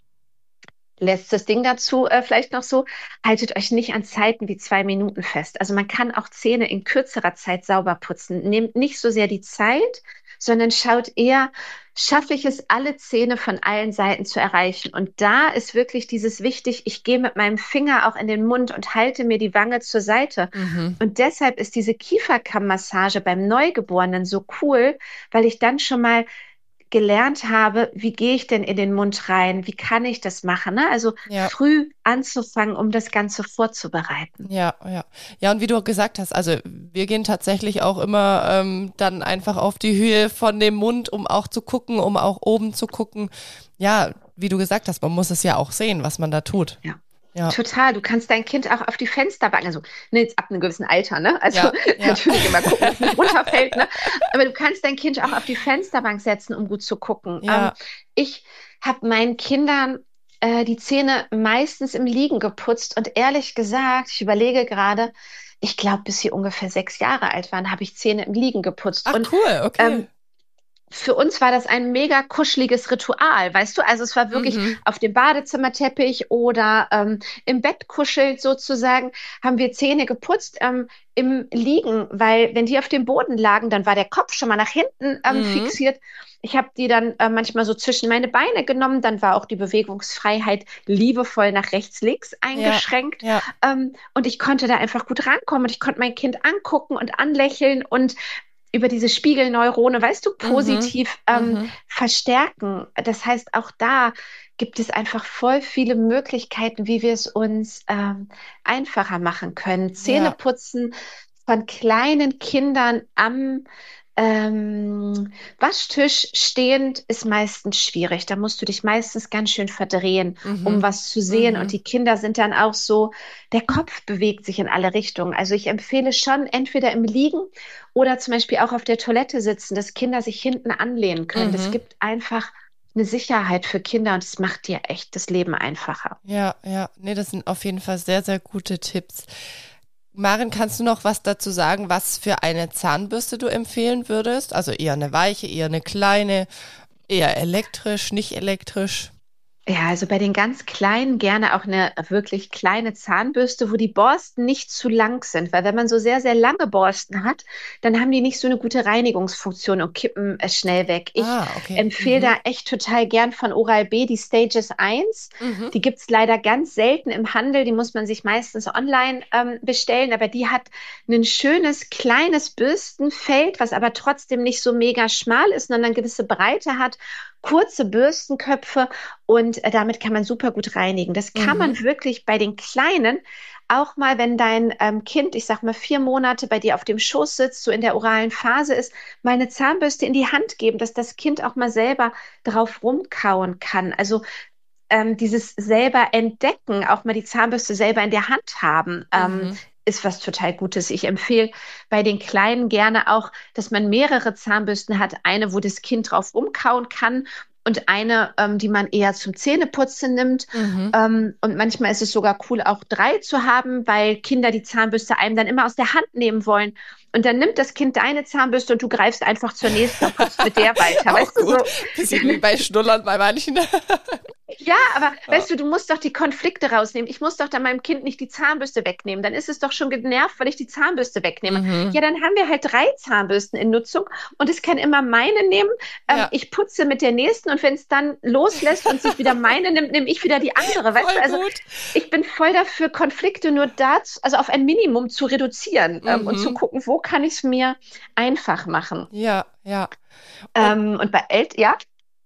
letztes Ding dazu, äh, vielleicht noch so, haltet euch nicht an Zeiten wie zwei Minuten fest. Also man kann auch Zähne in kürzerer Zeit sauber putzen. Nehmt nicht so sehr die Zeit, sondern schaut eher, schaffe ich es, alle Zähne von allen Seiten zu erreichen. Und da ist wirklich dieses wichtig, ich gehe mit meinem Finger auch in den Mund und halte mir die Wange zur Seite. Mhm. Und deshalb ist diese Kieferkammmassage beim Neugeborenen so cool, weil ich dann schon mal gelernt habe, wie gehe ich denn in den Mund rein, wie kann ich das machen, ne? Also Ja. früh anzufangen, um das Ganze vorzubereiten. Ja, ja. Ja, und wie du gesagt hast, also wir gehen tatsächlich auch immer ähm, dann einfach auf die Höhe von dem Mund, um auch zu gucken, um auch oben zu gucken. Ja, wie du gesagt hast, man muss es ja auch sehen, was man da tut. Ja. Ja, Total, du kannst dein Kind auch auf die Fensterbank, also ne, jetzt ab einem gewissen Alter, ne? Also ja, ja. natürlich immer gucken, dass es nicht runterfällt, ne? Aber du kannst dein Kind auch auf die Fensterbank setzen, um gut zu gucken. Ähm, Ja, ich habe meinen Kindern äh, die Zähne meistens im Liegen geputzt und ehrlich gesagt, ich überlege gerade, ich glaube, bis sie ungefähr sechs Jahre alt waren, habe ich Zähne im Liegen geputzt. ach Und cool, okay. ähm, für uns war das ein mega kuscheliges Ritual, weißt du? Also es war wirklich Mhm. auf dem Badezimmerteppich oder ähm, im Bett kuschelnd sozusagen, haben wir Zähne geputzt ähm, im Liegen, weil wenn die auf dem Boden lagen, dann war der Kopf schon mal nach hinten ähm, Mhm. fixiert. Ich habe die dann äh, manchmal so zwischen meine Beine genommen, dann war auch die Bewegungsfreiheit liebevoll nach rechts, links Ja, eingeschränkt. ja, Ähm, und ich konnte da einfach gut rankommen und ich konnte mein Kind angucken und anlächeln und über diese Spiegelneurone, weißt du, mhm. positiv ähm, Mhm. verstärken. Das heißt, auch da gibt es einfach voll viele Möglichkeiten, wie wir es uns ähm, einfacher machen können. Ja, Zähneputzen von kleinen Kindern am Ähm, Waschtisch stehend ist meistens schwierig. Da musst du dich meistens ganz schön verdrehen, um Mhm. was zu sehen. Und Mhm. die Kinder sind dann auch so, der Kopf bewegt sich in alle Richtungen. Also ich empfehle schon entweder im Liegen oder zum Beispiel auch auf der Toilette sitzen, dass Kinder sich hinten anlehnen können. Das Mhm. gibt einfach eine Sicherheit für Kinder und es macht dir echt das Leben einfacher. Ja, ja. Nee, das sind auf jeden Fall sehr, sehr gute Tipps. Maren, kannst du noch was dazu sagen, was für eine Zahnbürste du empfehlen würdest? Also eher eine weiche, eher eine kleine, eher elektrisch, nicht elektrisch? Ja, also bei den ganz Kleinen gerne auch eine wirklich kleine Zahnbürste, wo die Borsten nicht zu lang sind, weil wenn man so sehr, sehr lange Borsten hat, dann haben die nicht so eine gute Reinigungsfunktion und kippen äh, schnell weg. Ich Ah, okay. empfehle da Mhm. echt total gern von Oral-B die Stages eins. Mhm. Die gibt's leider ganz selten im Handel, die muss man sich meistens online ähm, bestellen, aber die hat ein schönes kleines Bürstenfeld, was aber trotzdem nicht so mega schmal ist, sondern eine gewisse Breite hat, kurze Bürstenköpfe und äh, damit kann man super gut reinigen. Das kann Mhm. man wirklich bei den Kleinen auch mal, wenn dein ähm, Kind, ich sag mal, vier Monate bei dir auf dem Schoß sitzt, so in der oralen Phase ist, mal eine Zahnbürste in die Hand geben, dass das Kind auch mal selber drauf rumkauen kann. Also ähm, dieses selber entdecken, auch mal die Zahnbürste selber in der Hand haben, ähm, Mhm. ist was total Gutes. Ich empfehle bei den Kleinen gerne auch, dass man mehrere Zahnbürsten hat. Eine, wo das Kind drauf rumkauen kann und eine, ähm, die man eher zum Zähneputzen nimmt. Mhm. Ähm, und manchmal ist es sogar cool, auch drei zu haben, weil Kinder die Zahnbürste einem dann immer aus der Hand nehmen wollen. Und dann nimmt das Kind deine Zahnbürste und du greifst einfach zur nächsten und putzt mit der weiter. Auch Weißt du, so. gut. Bisschen wie bei Schnullern bei manchen. Ja, aber Ja. weißt du, du musst doch die Konflikte rausnehmen. Ich muss doch dann meinem Kind nicht die Zahnbürste wegnehmen. Dann ist es doch schon genervt, weil ich die Zahnbürste wegnehme. Mhm. Ja, dann haben wir halt drei Zahnbürsten in Nutzung und es kann immer meine nehmen. Ähm, Ja, ich putze mit der nächsten und wenn es dann loslässt und sich wieder meine nimmt, nehme ich wieder die andere. Weißt du, voll also gut. ich bin voll dafür, Konflikte nur dazu, also auf ein Minimum zu reduzieren ähm, und zu Mhm. gucken, wo kann ich es mir einfach machen. Ja, ja. Und Ähm, und bei Eltern, ja.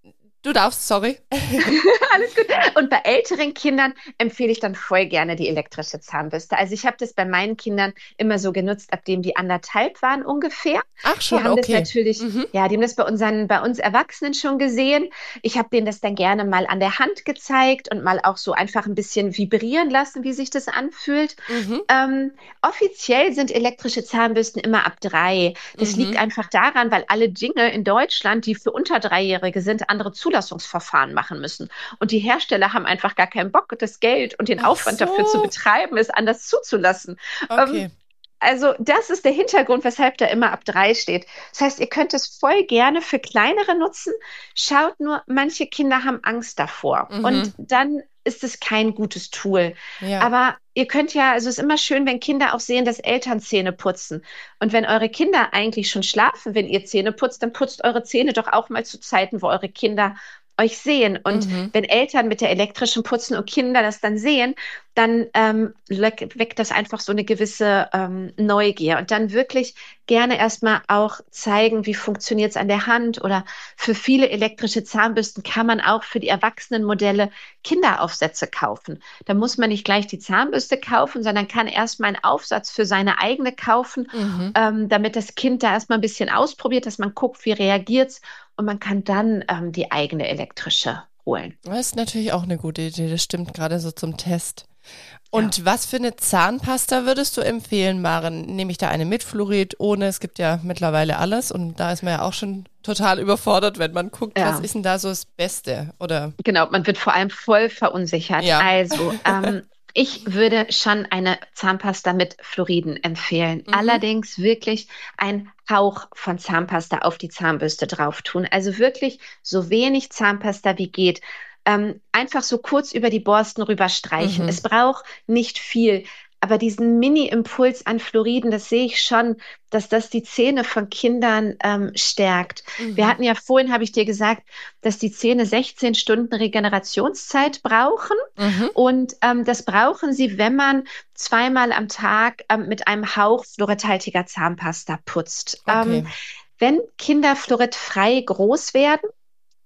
du darfst, sorry. Alles gut. Und bei älteren Kindern empfehle ich dann voll gerne die elektrische Zahnbürste. Also ich habe das bei meinen Kindern immer so genutzt, ab dem die anderthalb waren ungefähr. Ach Die schon, haben das okay. natürlich, Mhm. ja, die haben das bei unseren, bei uns Erwachsenen schon gesehen. Ich habe denen das dann gerne mal an der Hand gezeigt und mal auch so einfach ein bisschen vibrieren lassen, wie sich das anfühlt. Mhm. Ähm, offiziell sind elektrische Zahnbürsten immer ab drei. Das liegt Mhm. einfach daran, weil alle Dinge in Deutschland, die für unter Dreijährige sind, andere Zulassungsverfahren machen müssen. Und die Hersteller haben einfach gar keinen Bock, das Geld und den Ach Aufwand dafür zu so. betreiben, es anders zuzulassen. Ähm, Okay. also das ist der Hintergrund, weshalb da immer ab drei steht. Das heißt, ihr könnt es voll gerne für kleinere nutzen. Schaut nur, manche Kinder haben Angst davor. Und Mhm. dann ist es kein gutes Tool. Ja. Aber ihr könnt ja, also es ist immer schön, wenn Kinder auch sehen, dass Eltern Zähne putzen. Und wenn eure Kinder eigentlich schon schlafen, wenn ihr Zähne putzt, dann putzt eure Zähne doch auch mal zu Zeiten, wo eure Kinder euch sehen. Und Mhm. wenn Eltern mit der elektrischen putzen und Kinder das dann sehen, dann ähm, weckt das einfach so eine gewisse ähm, Neugier. Und dann wirklich gerne erstmal auch zeigen, wie funktioniert es an der Hand. Oder für viele elektrische Zahnbürsten kann man auch für die Erwachsenenmodelle Kinderaufsätze kaufen. Da muss man nicht gleich die Zahnbürste kaufen, sondern kann erstmal einen Aufsatz für seine eigene kaufen, Mhm. ähm, damit das Kind da erstmal ein bisschen ausprobiert, dass man guckt, wie reagiert's und man kann dann ähm, die eigene elektrische holen. Das ist natürlich auch eine gute Idee, das stimmt, gerade so zum Test. Ja. Und was für eine Zahnpasta würdest du empfehlen, Maren? Nehme ich da eine mit Fluorid, ohne? Es gibt ja mittlerweile alles und da ist man ja auch schon total überfordert, wenn man guckt, was Ja, ist denn da so das Beste? Oder genau, man wird vor allem voll verunsichert. ja. Also, ähm, ich würde schon eine Zahnpasta mit Fluoriden empfehlen. Mhm. Allerdings wirklich ein Hauch von Zahnpasta auf die Zahnbürste drauf tun. Also wirklich so wenig Zahnpasta wie geht. Ähm, einfach so kurz über die Borsten rüber streichen. Mhm. Es braucht nicht viel. Aber diesen Mini-Impuls an Fluoriden, das sehe ich schon, dass das die Zähne von Kindern ähm, stärkt. Wir Mhm. hatten ja vorhin, habe ich dir gesagt, dass die Zähne sechzehn Stunden Regenerationszeit brauchen. Mhm. Und ähm, das brauchen sie, wenn man zweimal am Tag ähm, mit einem Hauch fluoridhaltiger Zahnpasta putzt. Ähm, Okay. wenn Kinder fluoridfrei groß werden,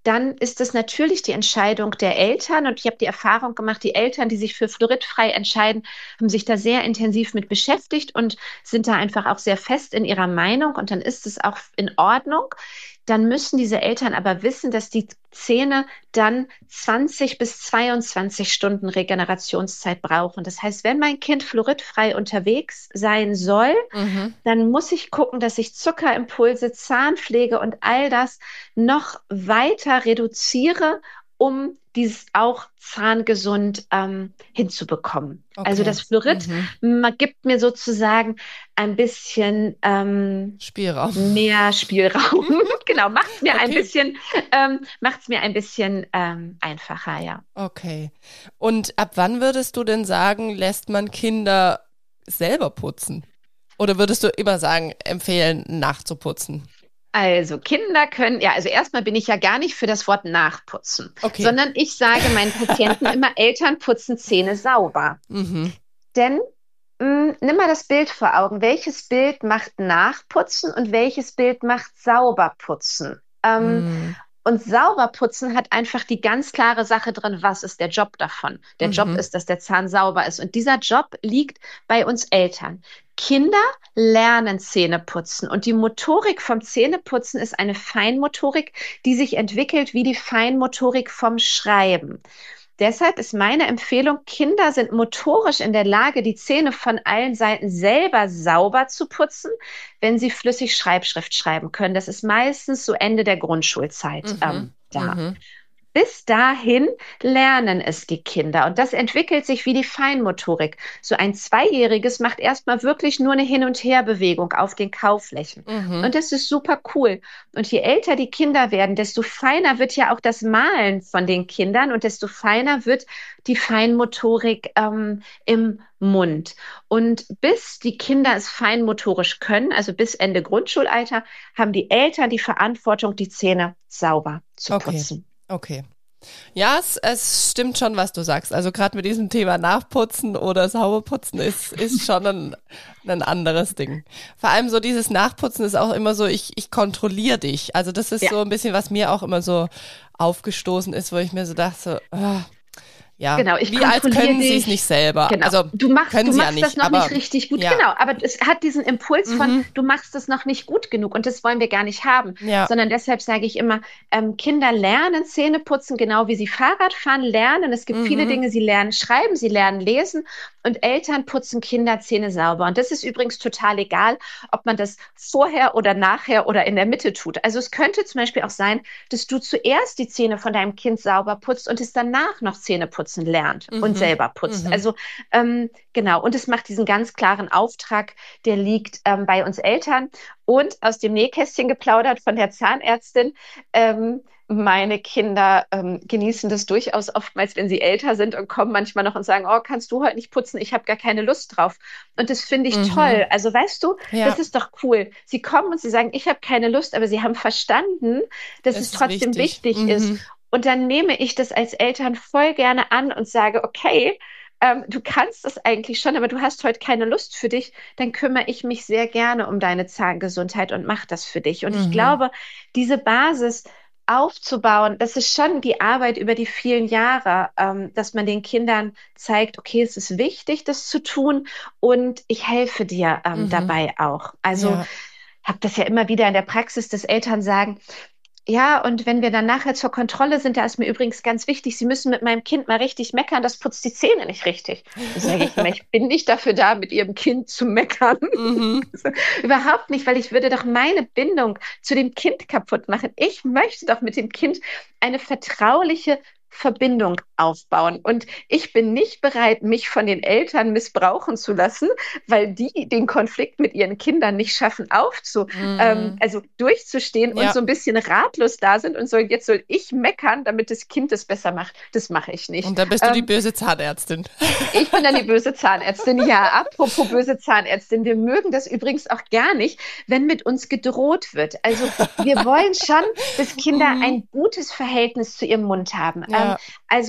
dann ist es natürlich die Entscheidung der Eltern. Und ich habe die Erfahrung gemacht, die Eltern, die sich für fluoridfrei entscheiden, haben sich da sehr intensiv mit beschäftigt und sind da einfach auch sehr fest in ihrer Meinung. Und dann ist es auch in Ordnung. Dann müssen diese Eltern aber wissen, dass die Zähne dann zwanzig bis zweiundzwanzig Stunden Regenerationszeit brauchen. Das heißt, wenn mein Kind fluoridfrei unterwegs sein soll, mhm. dann muss ich gucken, dass ich Zuckerimpulse, Zahnpflege und all das noch weiter reduziere, um dieses auch zahngesund ähm, hinzubekommen. Okay. Also das Fluorid mhm. gibt mir sozusagen ein bisschen ähm, Spielraum. Mehr Spielraum. Genau, macht es mir okay. ein bisschen, ähm, macht's mir ein bisschen ähm, einfacher, ja. Okay. Und ab wann würdest du denn sagen, lässt man Kinder selber putzen? Oder würdest du immer sagen, empfehlen, nachzuputzen? Also Kinder können, ja, also erstmal bin ich ja gar nicht für das Wort nachputzen, okay. sondern ich sage meinen Patienten immer, Eltern putzen Zähne sauber. Mhm. Denn mh, nimm mal das Bild vor Augen. Welches Bild macht nachputzen und welches Bild macht sauber putzen? Ähm, mhm. Und sauber putzen hat einfach die ganz klare Sache drin, was ist der Job davon? Der mhm. Job ist, dass der Zahn sauber ist. Und dieser Job liegt bei uns Eltern. Kinder lernen Zähneputzen und die Motorik vom Zähneputzen ist eine Feinmotorik, die sich entwickelt wie die Feinmotorik vom Schreiben. Deshalb ist meine Empfehlung, Kinder sind motorisch in der Lage, die Zähne von allen Seiten selber sauber zu putzen, wenn sie flüssig Schreibschrift schreiben können. Das ist meistens so Ende der Grundschulzeit mhm. ähm, da. Mhm. Bis dahin lernen es die Kinder und das entwickelt sich wie die Feinmotorik. So ein Zweijähriges macht erstmal wirklich nur eine Hin- und Herbewegung auf den Kauflächen. Mhm. Und das ist super cool. Und je älter die Kinder werden, desto feiner wird ja auch das Malen von den Kindern und desto feiner wird die Feinmotorik ähm, im Mund. Und bis die Kinder es feinmotorisch können, also bis Ende Grundschulalter, haben die Eltern die Verantwortung, die Zähne sauber zu okay. putzen. Okay. Ja, es, es stimmt schon, was du sagst. Also gerade mit diesem Thema Nachputzen oder Sauberputzen ist, ist schon ein, ein anderes Ding. Vor allem so dieses Nachputzen ist auch immer so, ich, ich kontrolliere dich. Also das ist ja. so ein bisschen, was mir auch immer so aufgestoßen ist, wo ich mir so dachte, so, oh, ja, genau, ich wie als können sie es nicht selber. Genau. Also du machst, können du sie machst ja nicht, das noch aber, nicht richtig gut. Ja. Genau, aber es hat diesen Impuls von, mhm. du machst das noch nicht gut genug und das wollen wir gar nicht haben. Ja. Sondern deshalb sage ich immer, ähm, Kinder lernen Zähneputzen, genau wie sie Fahrradfahren lernen. Es gibt mhm. viele Dinge, sie lernen schreiben, sie lernen lesen und Eltern putzen Kinderzähne sauber. Und das ist übrigens total egal, ob man das vorher oder nachher oder in der Mitte tut. Also es könnte zum Beispiel auch sein, dass du zuerst die Zähne von deinem Kind sauber putzt und es danach noch Zähneputzen lernt. Mhm. Und selber putzt. Mhm. Also ähm, genau, und es macht diesen ganz klaren Auftrag, der liegt ähm, bei uns Eltern. Und aus dem Nähkästchen geplaudert von der Zahnärztin, ähm, meine Kinder ähm, genießen das durchaus oftmals, wenn sie älter sind und kommen manchmal noch und sagen, oh, kannst du heute nicht putzen? Ich habe gar keine Lust drauf. Und das finde ich mhm. toll. Also weißt du, ja. das ist doch cool. Sie kommen und sie sagen, ich habe keine Lust, aber sie haben verstanden, dass das es trotzdem wichtig, wichtig mhm. ist. Und dann nehme ich das als Eltern voll gerne an und sage, okay, ähm, du kannst das eigentlich schon, aber du hast heute keine Lust für dich, dann kümmere ich mich sehr gerne um deine Zahngesundheit und mache das für dich. Und mhm. ich glaube, diese Basis aufzubauen, das ist schon die Arbeit über die vielen Jahre, ähm, dass man den Kindern zeigt, okay, es ist wichtig, das zu tun und ich helfe dir ähm, mhm. dabei auch. Also ja. habe das ja immer wieder in der Praxis, dass Eltern sagen, ja, und wenn wir dann nachher zur Kontrolle sind, da ist mir übrigens ganz wichtig, Sie müssen mit meinem Kind mal richtig meckern, das putzt die Zähne nicht richtig. Da sage ich immer, ich bin nicht dafür da, mit Ihrem Kind zu meckern. Mhm. Also, überhaupt nicht, weil ich würde doch meine Bindung zu dem Kind kaputt machen. Ich möchte doch mit dem Kind eine vertrauliche Verbindung aufbauen. Und ich bin nicht bereit, mich von den Eltern missbrauchen zu lassen, weil die den Konflikt mit ihren Kindern nicht schaffen, aufzu, mm. ähm, also durchzustehen ja. und so ein bisschen ratlos da sind und so, jetzt soll ich meckern, damit das Kind es besser macht. Das mache ich nicht. Und dann bist ähm, du die böse Zahnärztin. Ich bin dann die böse Zahnärztin. Ja, apropos böse Zahnärztin. Wir mögen das übrigens auch gar nicht, wenn mit uns gedroht wird. Also wir wollen schon, dass Kinder ein gutes Verhältnis zu ihrem Mund haben. Ja. Ähm, also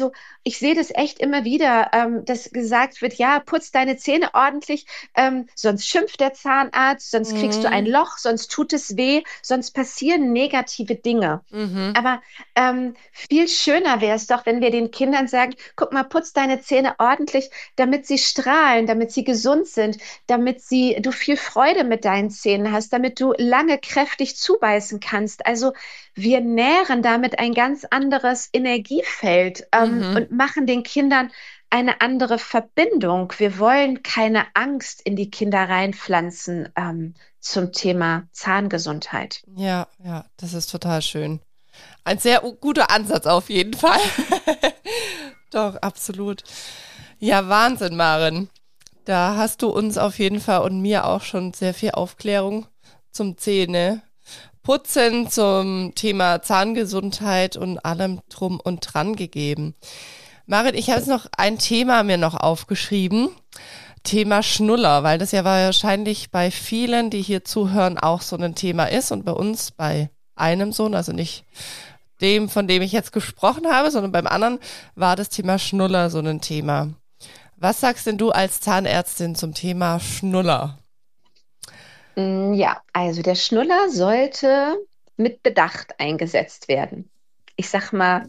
ich sehe das echt immer wieder, ähm, dass gesagt wird, ja, putz deine Zähne ordentlich, ähm, sonst schimpft der Zahnarzt, sonst kriegst du ein Mhm. Loch, sonst tut es weh, sonst passieren negative Dinge. Mhm. Aber ähm, viel schöner wäre es doch, wenn wir den Kindern sagen, guck mal, putz deine Zähne ordentlich, damit sie strahlen, damit sie gesund sind, damit sie, du viel Freude mit deinen Zähnen hast, damit du lange kräftig zubeißen kannst. Also wir nähren damit ein ganz anderes Energiefeld ähm, Mhm. und machen den Kindern eine andere Verbindung. Wir wollen keine Angst in die Kinder reinpflanzen ähm, zum Thema Zahngesundheit. Ja, ja, das ist total schön. Ein sehr u- guter Ansatz auf jeden Fall. Doch, absolut. Ja, Wahnsinn, Maren. Da hast du uns auf jeden Fall und mir auch schon sehr viel Aufklärung zum Zähne putzen, zum Thema Zahngesundheit und allem drum und dran gegeben. Maren, ich habe jetzt noch ein Thema mir noch aufgeschrieben. Thema Schnuller, weil das ja wahrscheinlich bei vielen, die hier zuhören, auch so ein Thema ist und bei uns bei einem Sohn, also nicht dem, von dem ich jetzt gesprochen habe, sondern beim anderen war das Thema Schnuller so ein Thema. Was sagst denn du als Zahnärztin zum Thema Schnuller? Mm, Ja, also der Schnuller sollte mit Bedacht eingesetzt werden. Ich sag mal,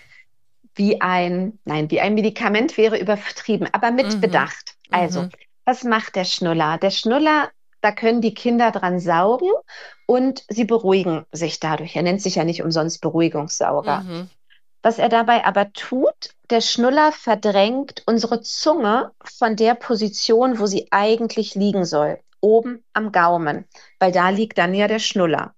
wie ein, nein, wie ein Medikament wäre übertrieben, aber mit Mhm, Bedacht. Also, mhm, was macht der Schnuller? Der Schnuller, da können die Kinder dran saugen und sie beruhigen sich dadurch. Er nennt sich ja nicht umsonst Beruhigungssauger. mhm, Was er dabei aber tut, der Schnuller verdrängt unsere Zunge von der Position, wo sie eigentlich liegen soll, oben am Gaumen, weil da liegt dann ja der Schnuller.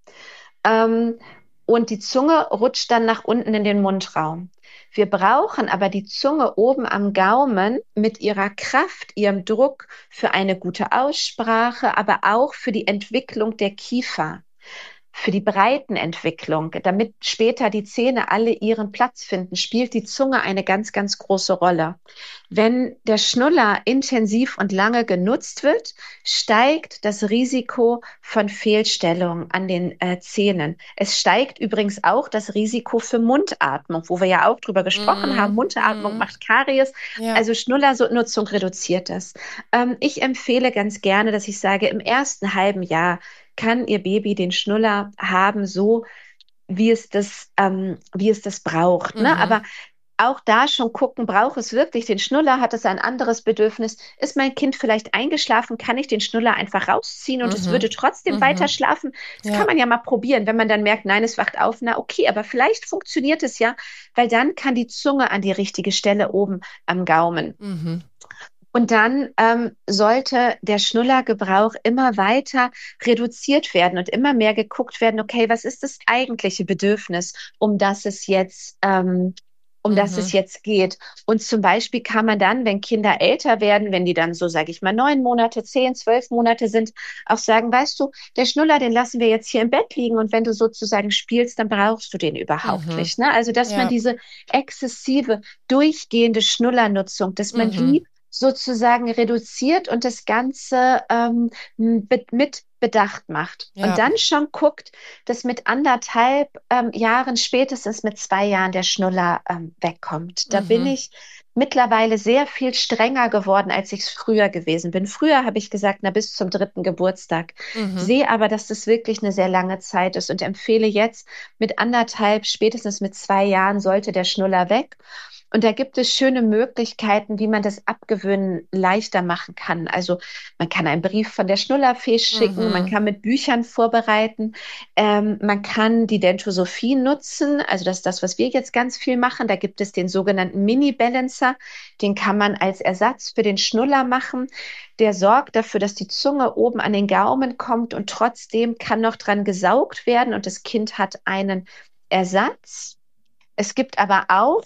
Ähm, und die Zunge rutscht dann nach unten in den Mundraum. Wir brauchen aber die Zunge oben am Gaumen mit ihrer Kraft, ihrem Druck für eine gute Aussprache, aber auch für die Entwicklung der Kiefer, für die Breitenentwicklung, damit später die Zähne alle ihren Platz finden, spielt die Zunge eine ganz, ganz große Rolle. Wenn der Schnuller intensiv und lange genutzt wird, steigt das Risiko von Fehlstellungen an den äh, Zähnen. Es steigt übrigens auch das Risiko für Mundatmung, wo wir ja auch drüber gesprochen haben. mhm, Mundatmung mhm. macht Karies, Ja, also Schnullernutzung reduziert das. Ähm, ich empfehle ganz gerne, dass ich sage, im ersten halben Jahr kann Ihr Baby den Schnuller haben, so wie es das, ähm, wie es das braucht. Ne? mhm, Aber auch da schon gucken, braucht es wirklich den Schnuller? Hat es ein anderes Bedürfnis? Ist mein Kind vielleicht eingeschlafen? Kann ich den Schnuller einfach rausziehen und es mhm, würde trotzdem weiter mhm. schlafen? Das kann Ja, man ja mal probieren. Wenn man dann merkt, nein, es wacht auf, na okay, aber vielleicht funktioniert es ja, weil dann kann die Zunge an die richtige Stelle oben am Gaumen. mhm, Und dann ähm, sollte der Schnullergebrauch immer weiter reduziert werden und immer mehr geguckt werden, okay, was ist das eigentliche Bedürfnis, um das es jetzt, ähm, um das es mhm, jetzt geht. Und zum Beispiel kann man dann, wenn Kinder älter werden, wenn die dann so, sage ich mal, neun Monate, zehn, zwölf Monate sind, auch sagen, weißt du, der Schnuller, den lassen wir jetzt hier im Bett liegen und wenn du sozusagen spielst, dann brauchst du den überhaupt mhm. nicht. Ne? Also, dass man Ja, diese exzessive, durchgehende Schnullernutzung, dass man mhm. die sozusagen reduziert und das Ganze ähm, mit, mit Bedacht macht. Und Ja, dann schon guckt, dass mit anderthalb ähm, Jahren, spätestens mit zwei Jahren, der Schnuller ähm, wegkommt. Da bin mhm, ich mittlerweile sehr viel strenger geworden, als ich es früher gewesen bin. Früher habe ich gesagt, na bis zum dritten Geburtstag. mhm, Sehe aber, dass das wirklich eine sehr lange Zeit ist und empfehle jetzt mit anderthalb, spätestens mit zwei Jahren sollte der Schnuller weg. Und da gibt es schöne Möglichkeiten, wie man das Abgewöhnen leichter machen kann. Also man kann einen Brief von der Schnullerfee schicken, man mhm, kann mit Büchern vorbereiten, ähm, man kann die Dentosophie nutzen. Also das ist das, was wir jetzt ganz viel machen. Da gibt es den sogenannten Mini-Balancer. Den kann man als Ersatz für den Schnuller machen. Der sorgt dafür, dass die Zunge oben an den Gaumen kommt und trotzdem kann noch dran gesaugt werden und das Kind hat einen Ersatz. Es gibt aber auch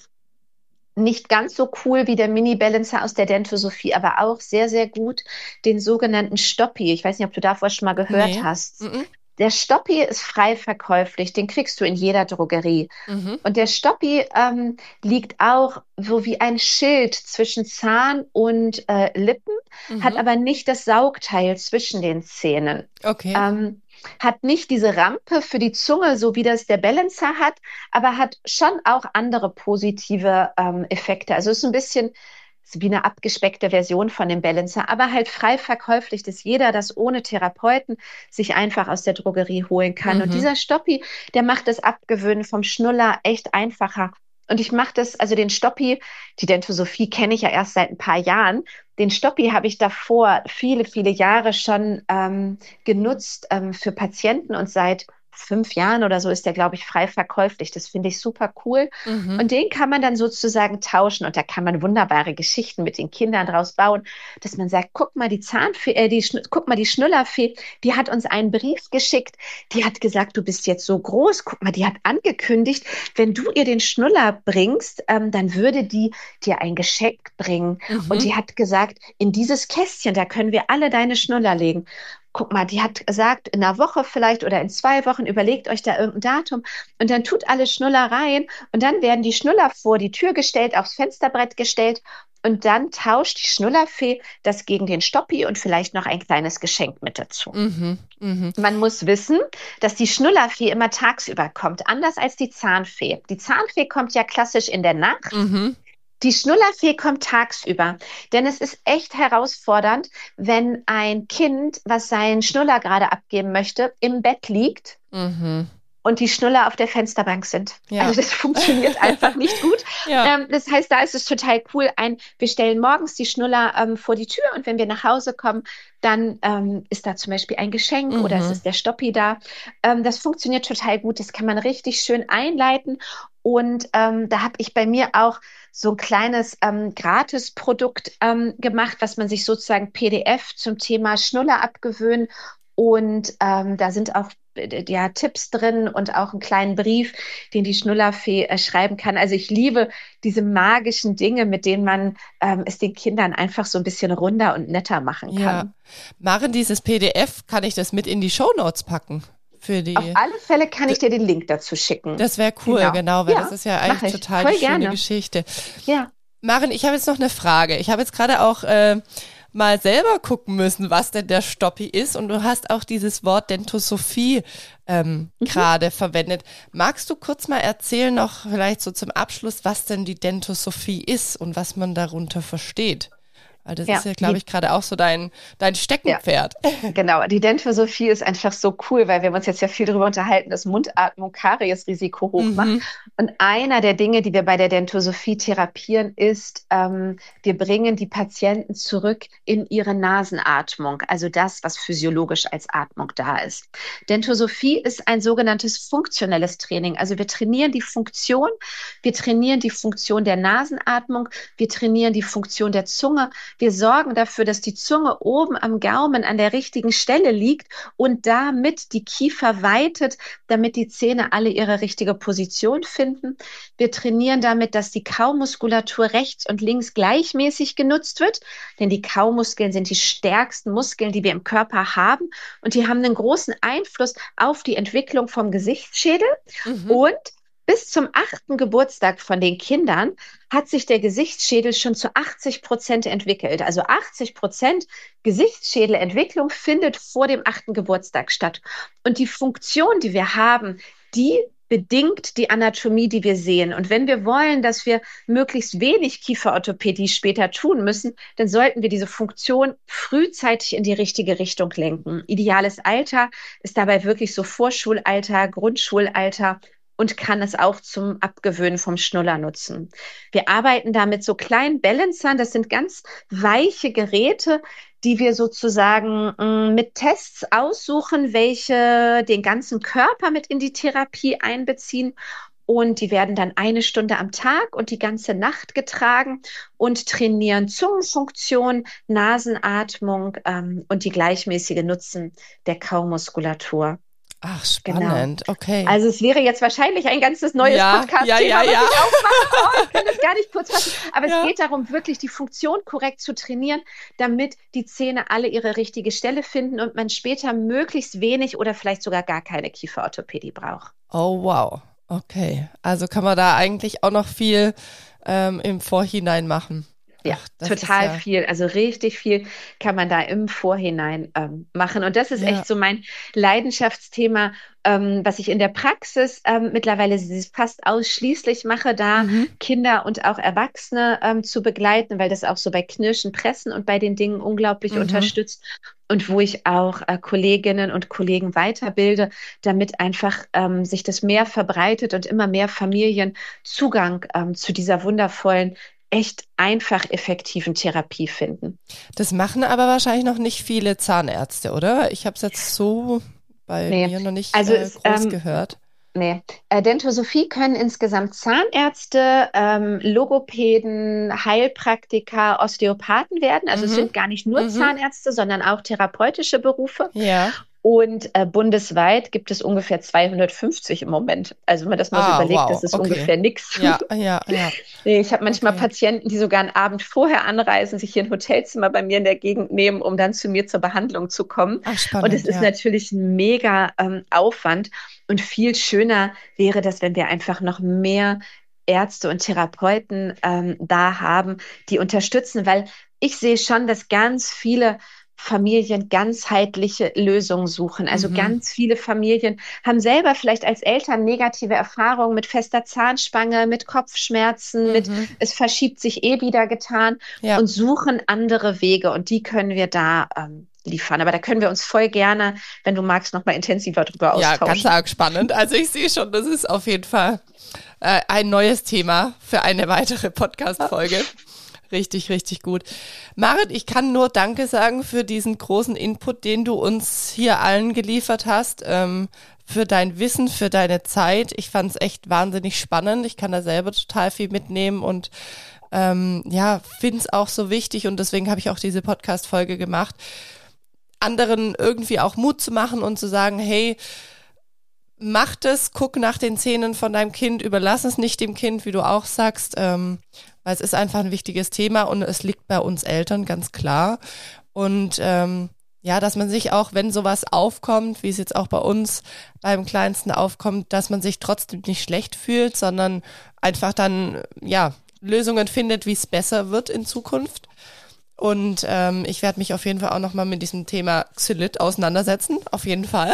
nicht ganz so cool wie der Mini-Balancer aus der Dentosophie, aber auch sehr, sehr gut den sogenannten Stoppi. Ich weiß nicht, ob du davor schon mal gehört nee, hast. mhm, Der Stoppi ist frei verkäuflich, den kriegst du in jeder Drogerie. Mhm. Und der Stoppi ähm, liegt auch so wie ein Schild zwischen Zahn und äh, Lippen, hat Mhm. aber nicht das Saugteil zwischen den Zähnen. Okay. Ähm, hat nicht diese Rampe für die Zunge, so wie das der Balancer hat, aber hat schon auch andere positive ähm, Effekte. Also es ist ein bisschen ist wie eine abgespeckte Version von dem Balancer, aber halt frei verkäuflich, dass jeder das ohne Therapeuten sich einfach aus der Drogerie holen kann. Und Mhm. dieser Stoppi, der macht das Abgewöhnen vom Schnuller echt einfacher. Und ich mache das, also den Stoppi, die Dentosophie kenne ich ja erst seit ein paar Jahren. Den Stoppi habe ich davor viele, viele Jahre schon ähm, genutzt ähm, für Patienten und seit fünf Jahren oder so ist der, glaube ich, frei verkäuflich. Das finde ich super cool. Mhm. Und den kann man dann sozusagen tauschen und da kann man wunderbare Geschichten mit den Kindern draus bauen, dass man sagt, guck mal, die Zahnfee, äh, die, Schn- guck mal, die Schnullerfee, die hat uns einen Brief geschickt, die hat gesagt, du bist jetzt so groß, guck mal, die hat angekündigt, wenn du ihr den Schnuller bringst, ähm, dann würde die dir ein Geschenk bringen. Und Mhm. die hat gesagt, in dieses Kästchen, da können wir alle deine Schnuller legen. Guck mal, die hat gesagt, in einer Woche vielleicht oder in zwei Wochen, überlegt euch da irgendein Datum und dann tut alle Schnuller rein und dann werden die Schnuller vor die Tür gestellt, aufs Fensterbrett gestellt und dann tauscht die Schnullerfee das gegen den Stoppi und vielleicht noch ein kleines Geschenk mit dazu. Mhm. Mhm. Man muss wissen, dass die Schnullerfee immer tagsüber kommt, anders als die Zahnfee. Die Zahnfee kommt ja klassisch in der Nacht. Mhm. Die Schnullerfee kommt tagsüber, denn es ist echt herausfordernd, wenn ein Kind, was seinen Schnuller gerade abgeben möchte, im Bett liegt Mhm. und die Schnuller auf der Fensterbank sind. Ja. Also das funktioniert einfach nicht gut. Ja. Ähm, das heißt, da ist es total cool. Ein, wir stellen morgens die Schnuller ähm, vor die Tür und wenn wir nach Hause kommen, dann ähm, ist da zum Beispiel ein Geschenk oder es Mhm. ist der Stoppi da. Ähm, das funktioniert total gut. Das kann man richtig schön einleiten. Und ähm, da habe ich bei mir auch so ein kleines ähm, Gratisprodukt ähm, gemacht, was man sich sozusagen P D F zum Thema Schnuller abgewöhnen. Und ähm, da sind auch äh, ja, Tipps drin und auch einen kleinen Brief, den die Schnullerfee äh, schreiben kann. Also ich liebe diese magischen Dinge, mit denen man ähm, es den Kindern einfach so ein bisschen runder und netter machen Ja. kann. Maren, dieses P D F, kann ich das mit in die Shownotes packen? Für Auf die. alle Fälle kann D- ich dir den Link dazu schicken. Das wäre cool, Genau. genau, weil das Ja, ist ja eigentlich mache ich. total die Voll schöne gerne. Geschichte. Ja. Maren, ich habe jetzt noch eine Frage. Ich habe jetzt gerade auch äh, mal selber gucken müssen, was denn der Stoppi ist. Und du hast auch dieses Wort Dentosophie ähm, Mhm. gerade verwendet. Magst du kurz mal erzählen, noch vielleicht so zum Abschluss, was denn die Dentosophie ist und was man darunter versteht? Weil das ist Ja, ja, glaube die, ich, gerade auch so dein, dein ja. Steckenpferd. Genau, die Dentosophie ist einfach so cool, weil wir uns jetzt ja viel darüber unterhalten, dass Mundatmung Kariesrisiko hoch macht. Mhm. Und einer der Dinge, die wir bei der Dentosophie therapieren, ist, ähm, wir bringen die Patienten zurück in ihre Nasenatmung, also das, was physiologisch als Atmung da ist. Dentosophie ist ein sogenanntes funktionelles Training. Also wir trainieren die Funktion, wir trainieren die Funktion der Nasenatmung, wir trainieren die Funktion der Zunge, wir sorgen dafür, dass die Zunge oben am Gaumen an der richtigen Stelle liegt und damit die Kiefer weitet, damit die Zähne alle ihre richtige Position finden. Wir trainieren damit, dass die Kaumuskulatur rechts und links gleichmäßig genutzt wird, denn die Kaumuskeln sind die stärksten Muskeln, die wir im Körper haben und die haben einen großen Einfluss auf die Entwicklung vom Gesichtsschädel Mhm. und bis zum achten Geburtstag von den Kindern hat sich der Gesichtsschädel schon zu achtzig Prozent entwickelt. Also achtzig Prozent Gesichtsschädelentwicklung findet vor dem achten Geburtstag statt. Und die Funktion, die wir haben, die bedingt die Anatomie, die wir sehen. Und wenn wir wollen, dass wir möglichst wenig Kieferorthopädie später tun müssen, dann sollten wir diese Funktion frühzeitig in die richtige Richtung lenken. Ideales Alter ist dabei wirklich so Vorschulalter, Grundschulalter und kann es auch zum Abgewöhnen vom Schnuller nutzen. Wir arbeiten da mit so kleinen Balancern. Das sind ganz weiche Geräte, die wir sozusagen mh, mit Tests aussuchen, welche den ganzen Körper mit in die Therapie einbeziehen. Und die werden dann eine Stunde am Tag und die ganze Nacht getragen und trainieren Zungenfunktion, Nasenatmung ähm, und die gleichmäßige Nutzen der Kaumuskulatur. Ach, Genau. spannend, okay. Also es wäre jetzt wahrscheinlich ein ganzes neues Ja, Podcast-Thema, ja, ja, ja. was ich aufmache. Oh, ich kann das gar nicht kurz fassen. Aber Ja. es geht darum, wirklich die Funktion korrekt zu trainieren, damit die Zähne alle ihre richtige Stelle finden und man später möglichst wenig oder vielleicht sogar gar keine Kieferorthopädie braucht. Oh, wow. Okay. Also kann man da eigentlich auch noch viel ähm, im Vorhinein machen. Ja, Ach, total ja viel. Also richtig viel kann man da im Vorhinein ähm, machen. Und das ist ja. echt so mein Leidenschaftsthema, ähm, was ich in der Praxis ähm, mittlerweile fast ausschließlich mache, da Mhm. Kinder und auch Erwachsene ähm, zu begleiten, weil das auch so bei Knirschen, Pressen und bei den Dingen unglaublich Mhm. unterstützt. Und wo ich auch äh, Kolleginnen und Kollegen weiterbilde, damit einfach ähm, sich das mehr verbreitet und immer mehr Familien Zugang ähm, zu dieser wundervollen, echt einfach effektiven Therapie finden. Das machen aber wahrscheinlich noch nicht viele Zahnärzte, oder? Ich habe es jetzt so bei Nee, mir noch nicht also äh, es, groß ähm, gehört. nee. Äh, Dentosophie können insgesamt Zahnärzte, ähm, Logopäden, Heilpraktiker, Osteopathen werden. Also es Mhm. sind gar nicht nur Mhm. Zahnärzte, sondern auch therapeutische Berufe. Ja. Und äh, bundesweit gibt es ungefähr zweihundertfünfzig im Moment. Also wenn man das mal so Ah, überlegt, das wow, ist okay. ungefähr nichts. Ja, ja, ja. Nee, ich habe manchmal Okay. Patienten, die sogar einen Abend vorher anreisen, sich hier ein Hotelzimmer bei mir in der Gegend nehmen, um dann zu mir zur Behandlung zu kommen. Ach, Und es spannend, ist ja. natürlich ein mega ähm, Aufwand. Und viel schöner wäre das, wenn wir einfach noch mehr Ärzte und Therapeuten ähm, da haben, die unterstützen, weil ich sehe schon, dass ganz viele Familien ganzheitliche Lösungen suchen. Also Mhm. ganz viele Familien haben selber vielleicht als Eltern negative Erfahrungen mit fester Zahnspange, mit Kopfschmerzen, mit Mhm. es verschiebt sich eh wieder getan Ja. und suchen andere Wege und die können wir da ähm, liefern. Aber da können wir uns voll gerne, wenn du magst, nochmal intensiver drüber Ja, ganz austauschen. arg spannend. Also ich sehe schon, das ist auf jeden Fall äh, ein neues Thema für eine weitere Podcast-Folge. Richtig, richtig gut. Marit, ich kann nur Danke sagen für diesen großen Input, den du uns hier allen geliefert hast, ähm, für dein Wissen, für deine Zeit. Ich fand es echt wahnsinnig spannend. Ich kann da selber total viel mitnehmen und ähm, ja, finde es auch so wichtig und deswegen habe ich auch diese Podcast-Folge gemacht, anderen irgendwie auch Mut zu machen und zu sagen, hey, mach das, guck nach den Zähnen von deinem Kind, überlass es nicht dem Kind, wie du auch sagst, ähm, weil es ist einfach ein wichtiges Thema und es liegt bei uns Eltern, ganz klar. Und ähm, ja, dass man sich auch, wenn sowas aufkommt, wie es jetzt auch bei uns beim Kleinsten aufkommt, dass man sich trotzdem nicht schlecht fühlt, sondern einfach dann, ja, Lösungen findet, wie es besser wird in Zukunft. Und ähm, ich werde mich auf jeden Fall auch nochmal mit diesem Thema Xylit auseinandersetzen, auf jeden Fall.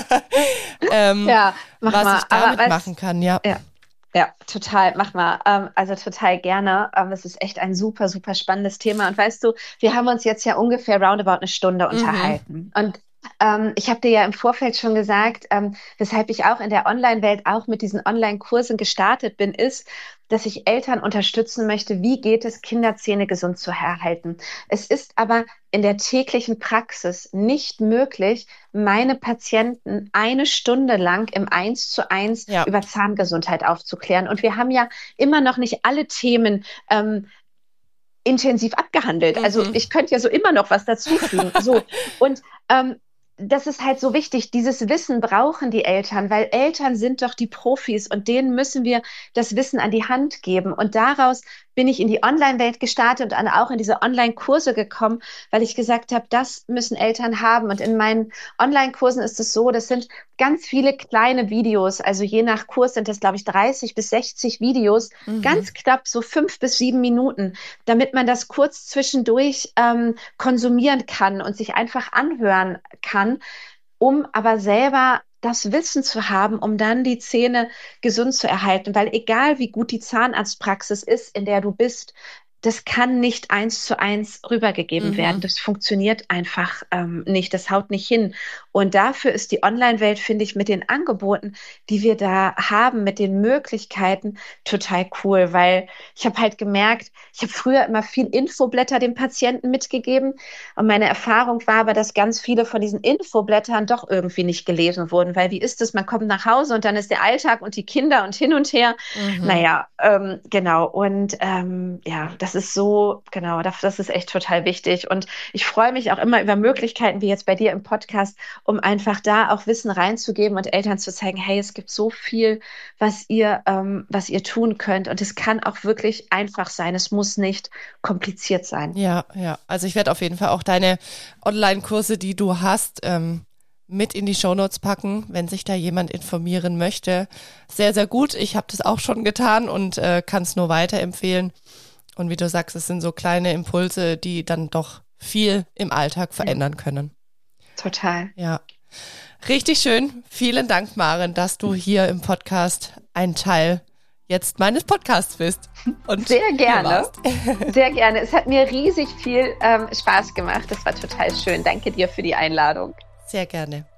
ähm, Ja, mach was mal. ich damit Aber weißt- machen kann, ja. Ja. Ja, total, mach mal. Ähm, also total gerne. Ähm, es ist echt ein super, super spannendes Thema. Und weißt du, wir haben uns jetzt ja ungefähr roundabout eine Stunde Mhm. unterhalten. Und ähm, ich habe dir ja im Vorfeld schon gesagt, ähm, weshalb ich auch in der Online-Welt auch mit diesen Online-Kursen gestartet bin, ist, dass ich Eltern unterstützen möchte, wie geht es, Kinderzähne gesund zu erhalten. Es ist aber in der täglichen Praxis nicht möglich, meine Patienten eine Stunde lang im Eins zu eins Ja. über Zahngesundheit aufzuklären. Und wir haben ja immer noch nicht alle Themen ähm, intensiv abgehandelt. Mhm. Also ich könnte ja so immer noch was dazufügen. So, und ähm, das ist halt so wichtig. Dieses Wissen brauchen die Eltern, weil Eltern sind doch die Profis und denen müssen wir das Wissen an die Hand geben. Und daraus bin ich in die Online-Welt gestartet und dann auch in diese Online-Kurse gekommen, weil ich gesagt habe, das müssen Eltern haben. Und in meinen Online-Kursen ist es so, das sind ganz viele kleine Videos. Also je nach Kurs sind das, glaube ich, dreißig bis sechzig Videos, Mhm. ganz knapp so fünf bis sieben Minuten, damit man das kurz zwischendurch ähm, konsumieren kann und sich einfach anhören kann, um aber selber das Wissen zu haben, um dann die Zähne gesund zu erhalten. Weil egal wie gut die Zahnarztpraxis ist, in der du bist, das kann nicht eins zu eins rübergegeben Mhm. werden. Das funktioniert einfach ähm, nicht. Das haut nicht hin. Und dafür ist die Online-Welt, finde ich, mit den Angeboten, die wir da haben, mit den Möglichkeiten total cool. Weil ich habe halt gemerkt, ich habe früher immer viel Infoblätter dem Patienten mitgegeben. Und meine Erfahrung war aber, dass ganz viele von diesen Infoblättern doch irgendwie nicht gelesen wurden. Weil wie ist es? Man kommt nach Hause und dann ist der Alltag und die Kinder und hin und her. Mhm. Naja, ähm, genau. Und ähm, ja, das das ist so, genau, das, das ist echt total wichtig. Und ich freue mich auch immer über Möglichkeiten, wie jetzt bei dir im Podcast, um einfach da auch Wissen reinzugeben und Eltern zu zeigen, hey, es gibt so viel, was ihr, ähm, was ihr tun könnt. Und es kann auch wirklich einfach sein. Es muss nicht kompliziert sein. Ja, ja. Also ich werde auf jeden Fall auch deine Online-Kurse, die du hast, ähm, mit in die Shownotes packen, wenn sich da jemand informieren möchte. Sehr, sehr gut. Ich habe das auch schon getan und äh, kann es nur weiterempfehlen. Und wie du sagst, es sind so kleine Impulse, die dann doch viel im Alltag verändern können. Total. Ja. Richtig schön. Vielen Dank, Maren, dass du hier im Podcast ein Teil jetzt meines Podcasts bist. Und sehr gerne. Sehr gerne. Es hat mir riesig viel ähm, Spaß gemacht. Das war total schön. Danke dir für die Einladung. Sehr gerne.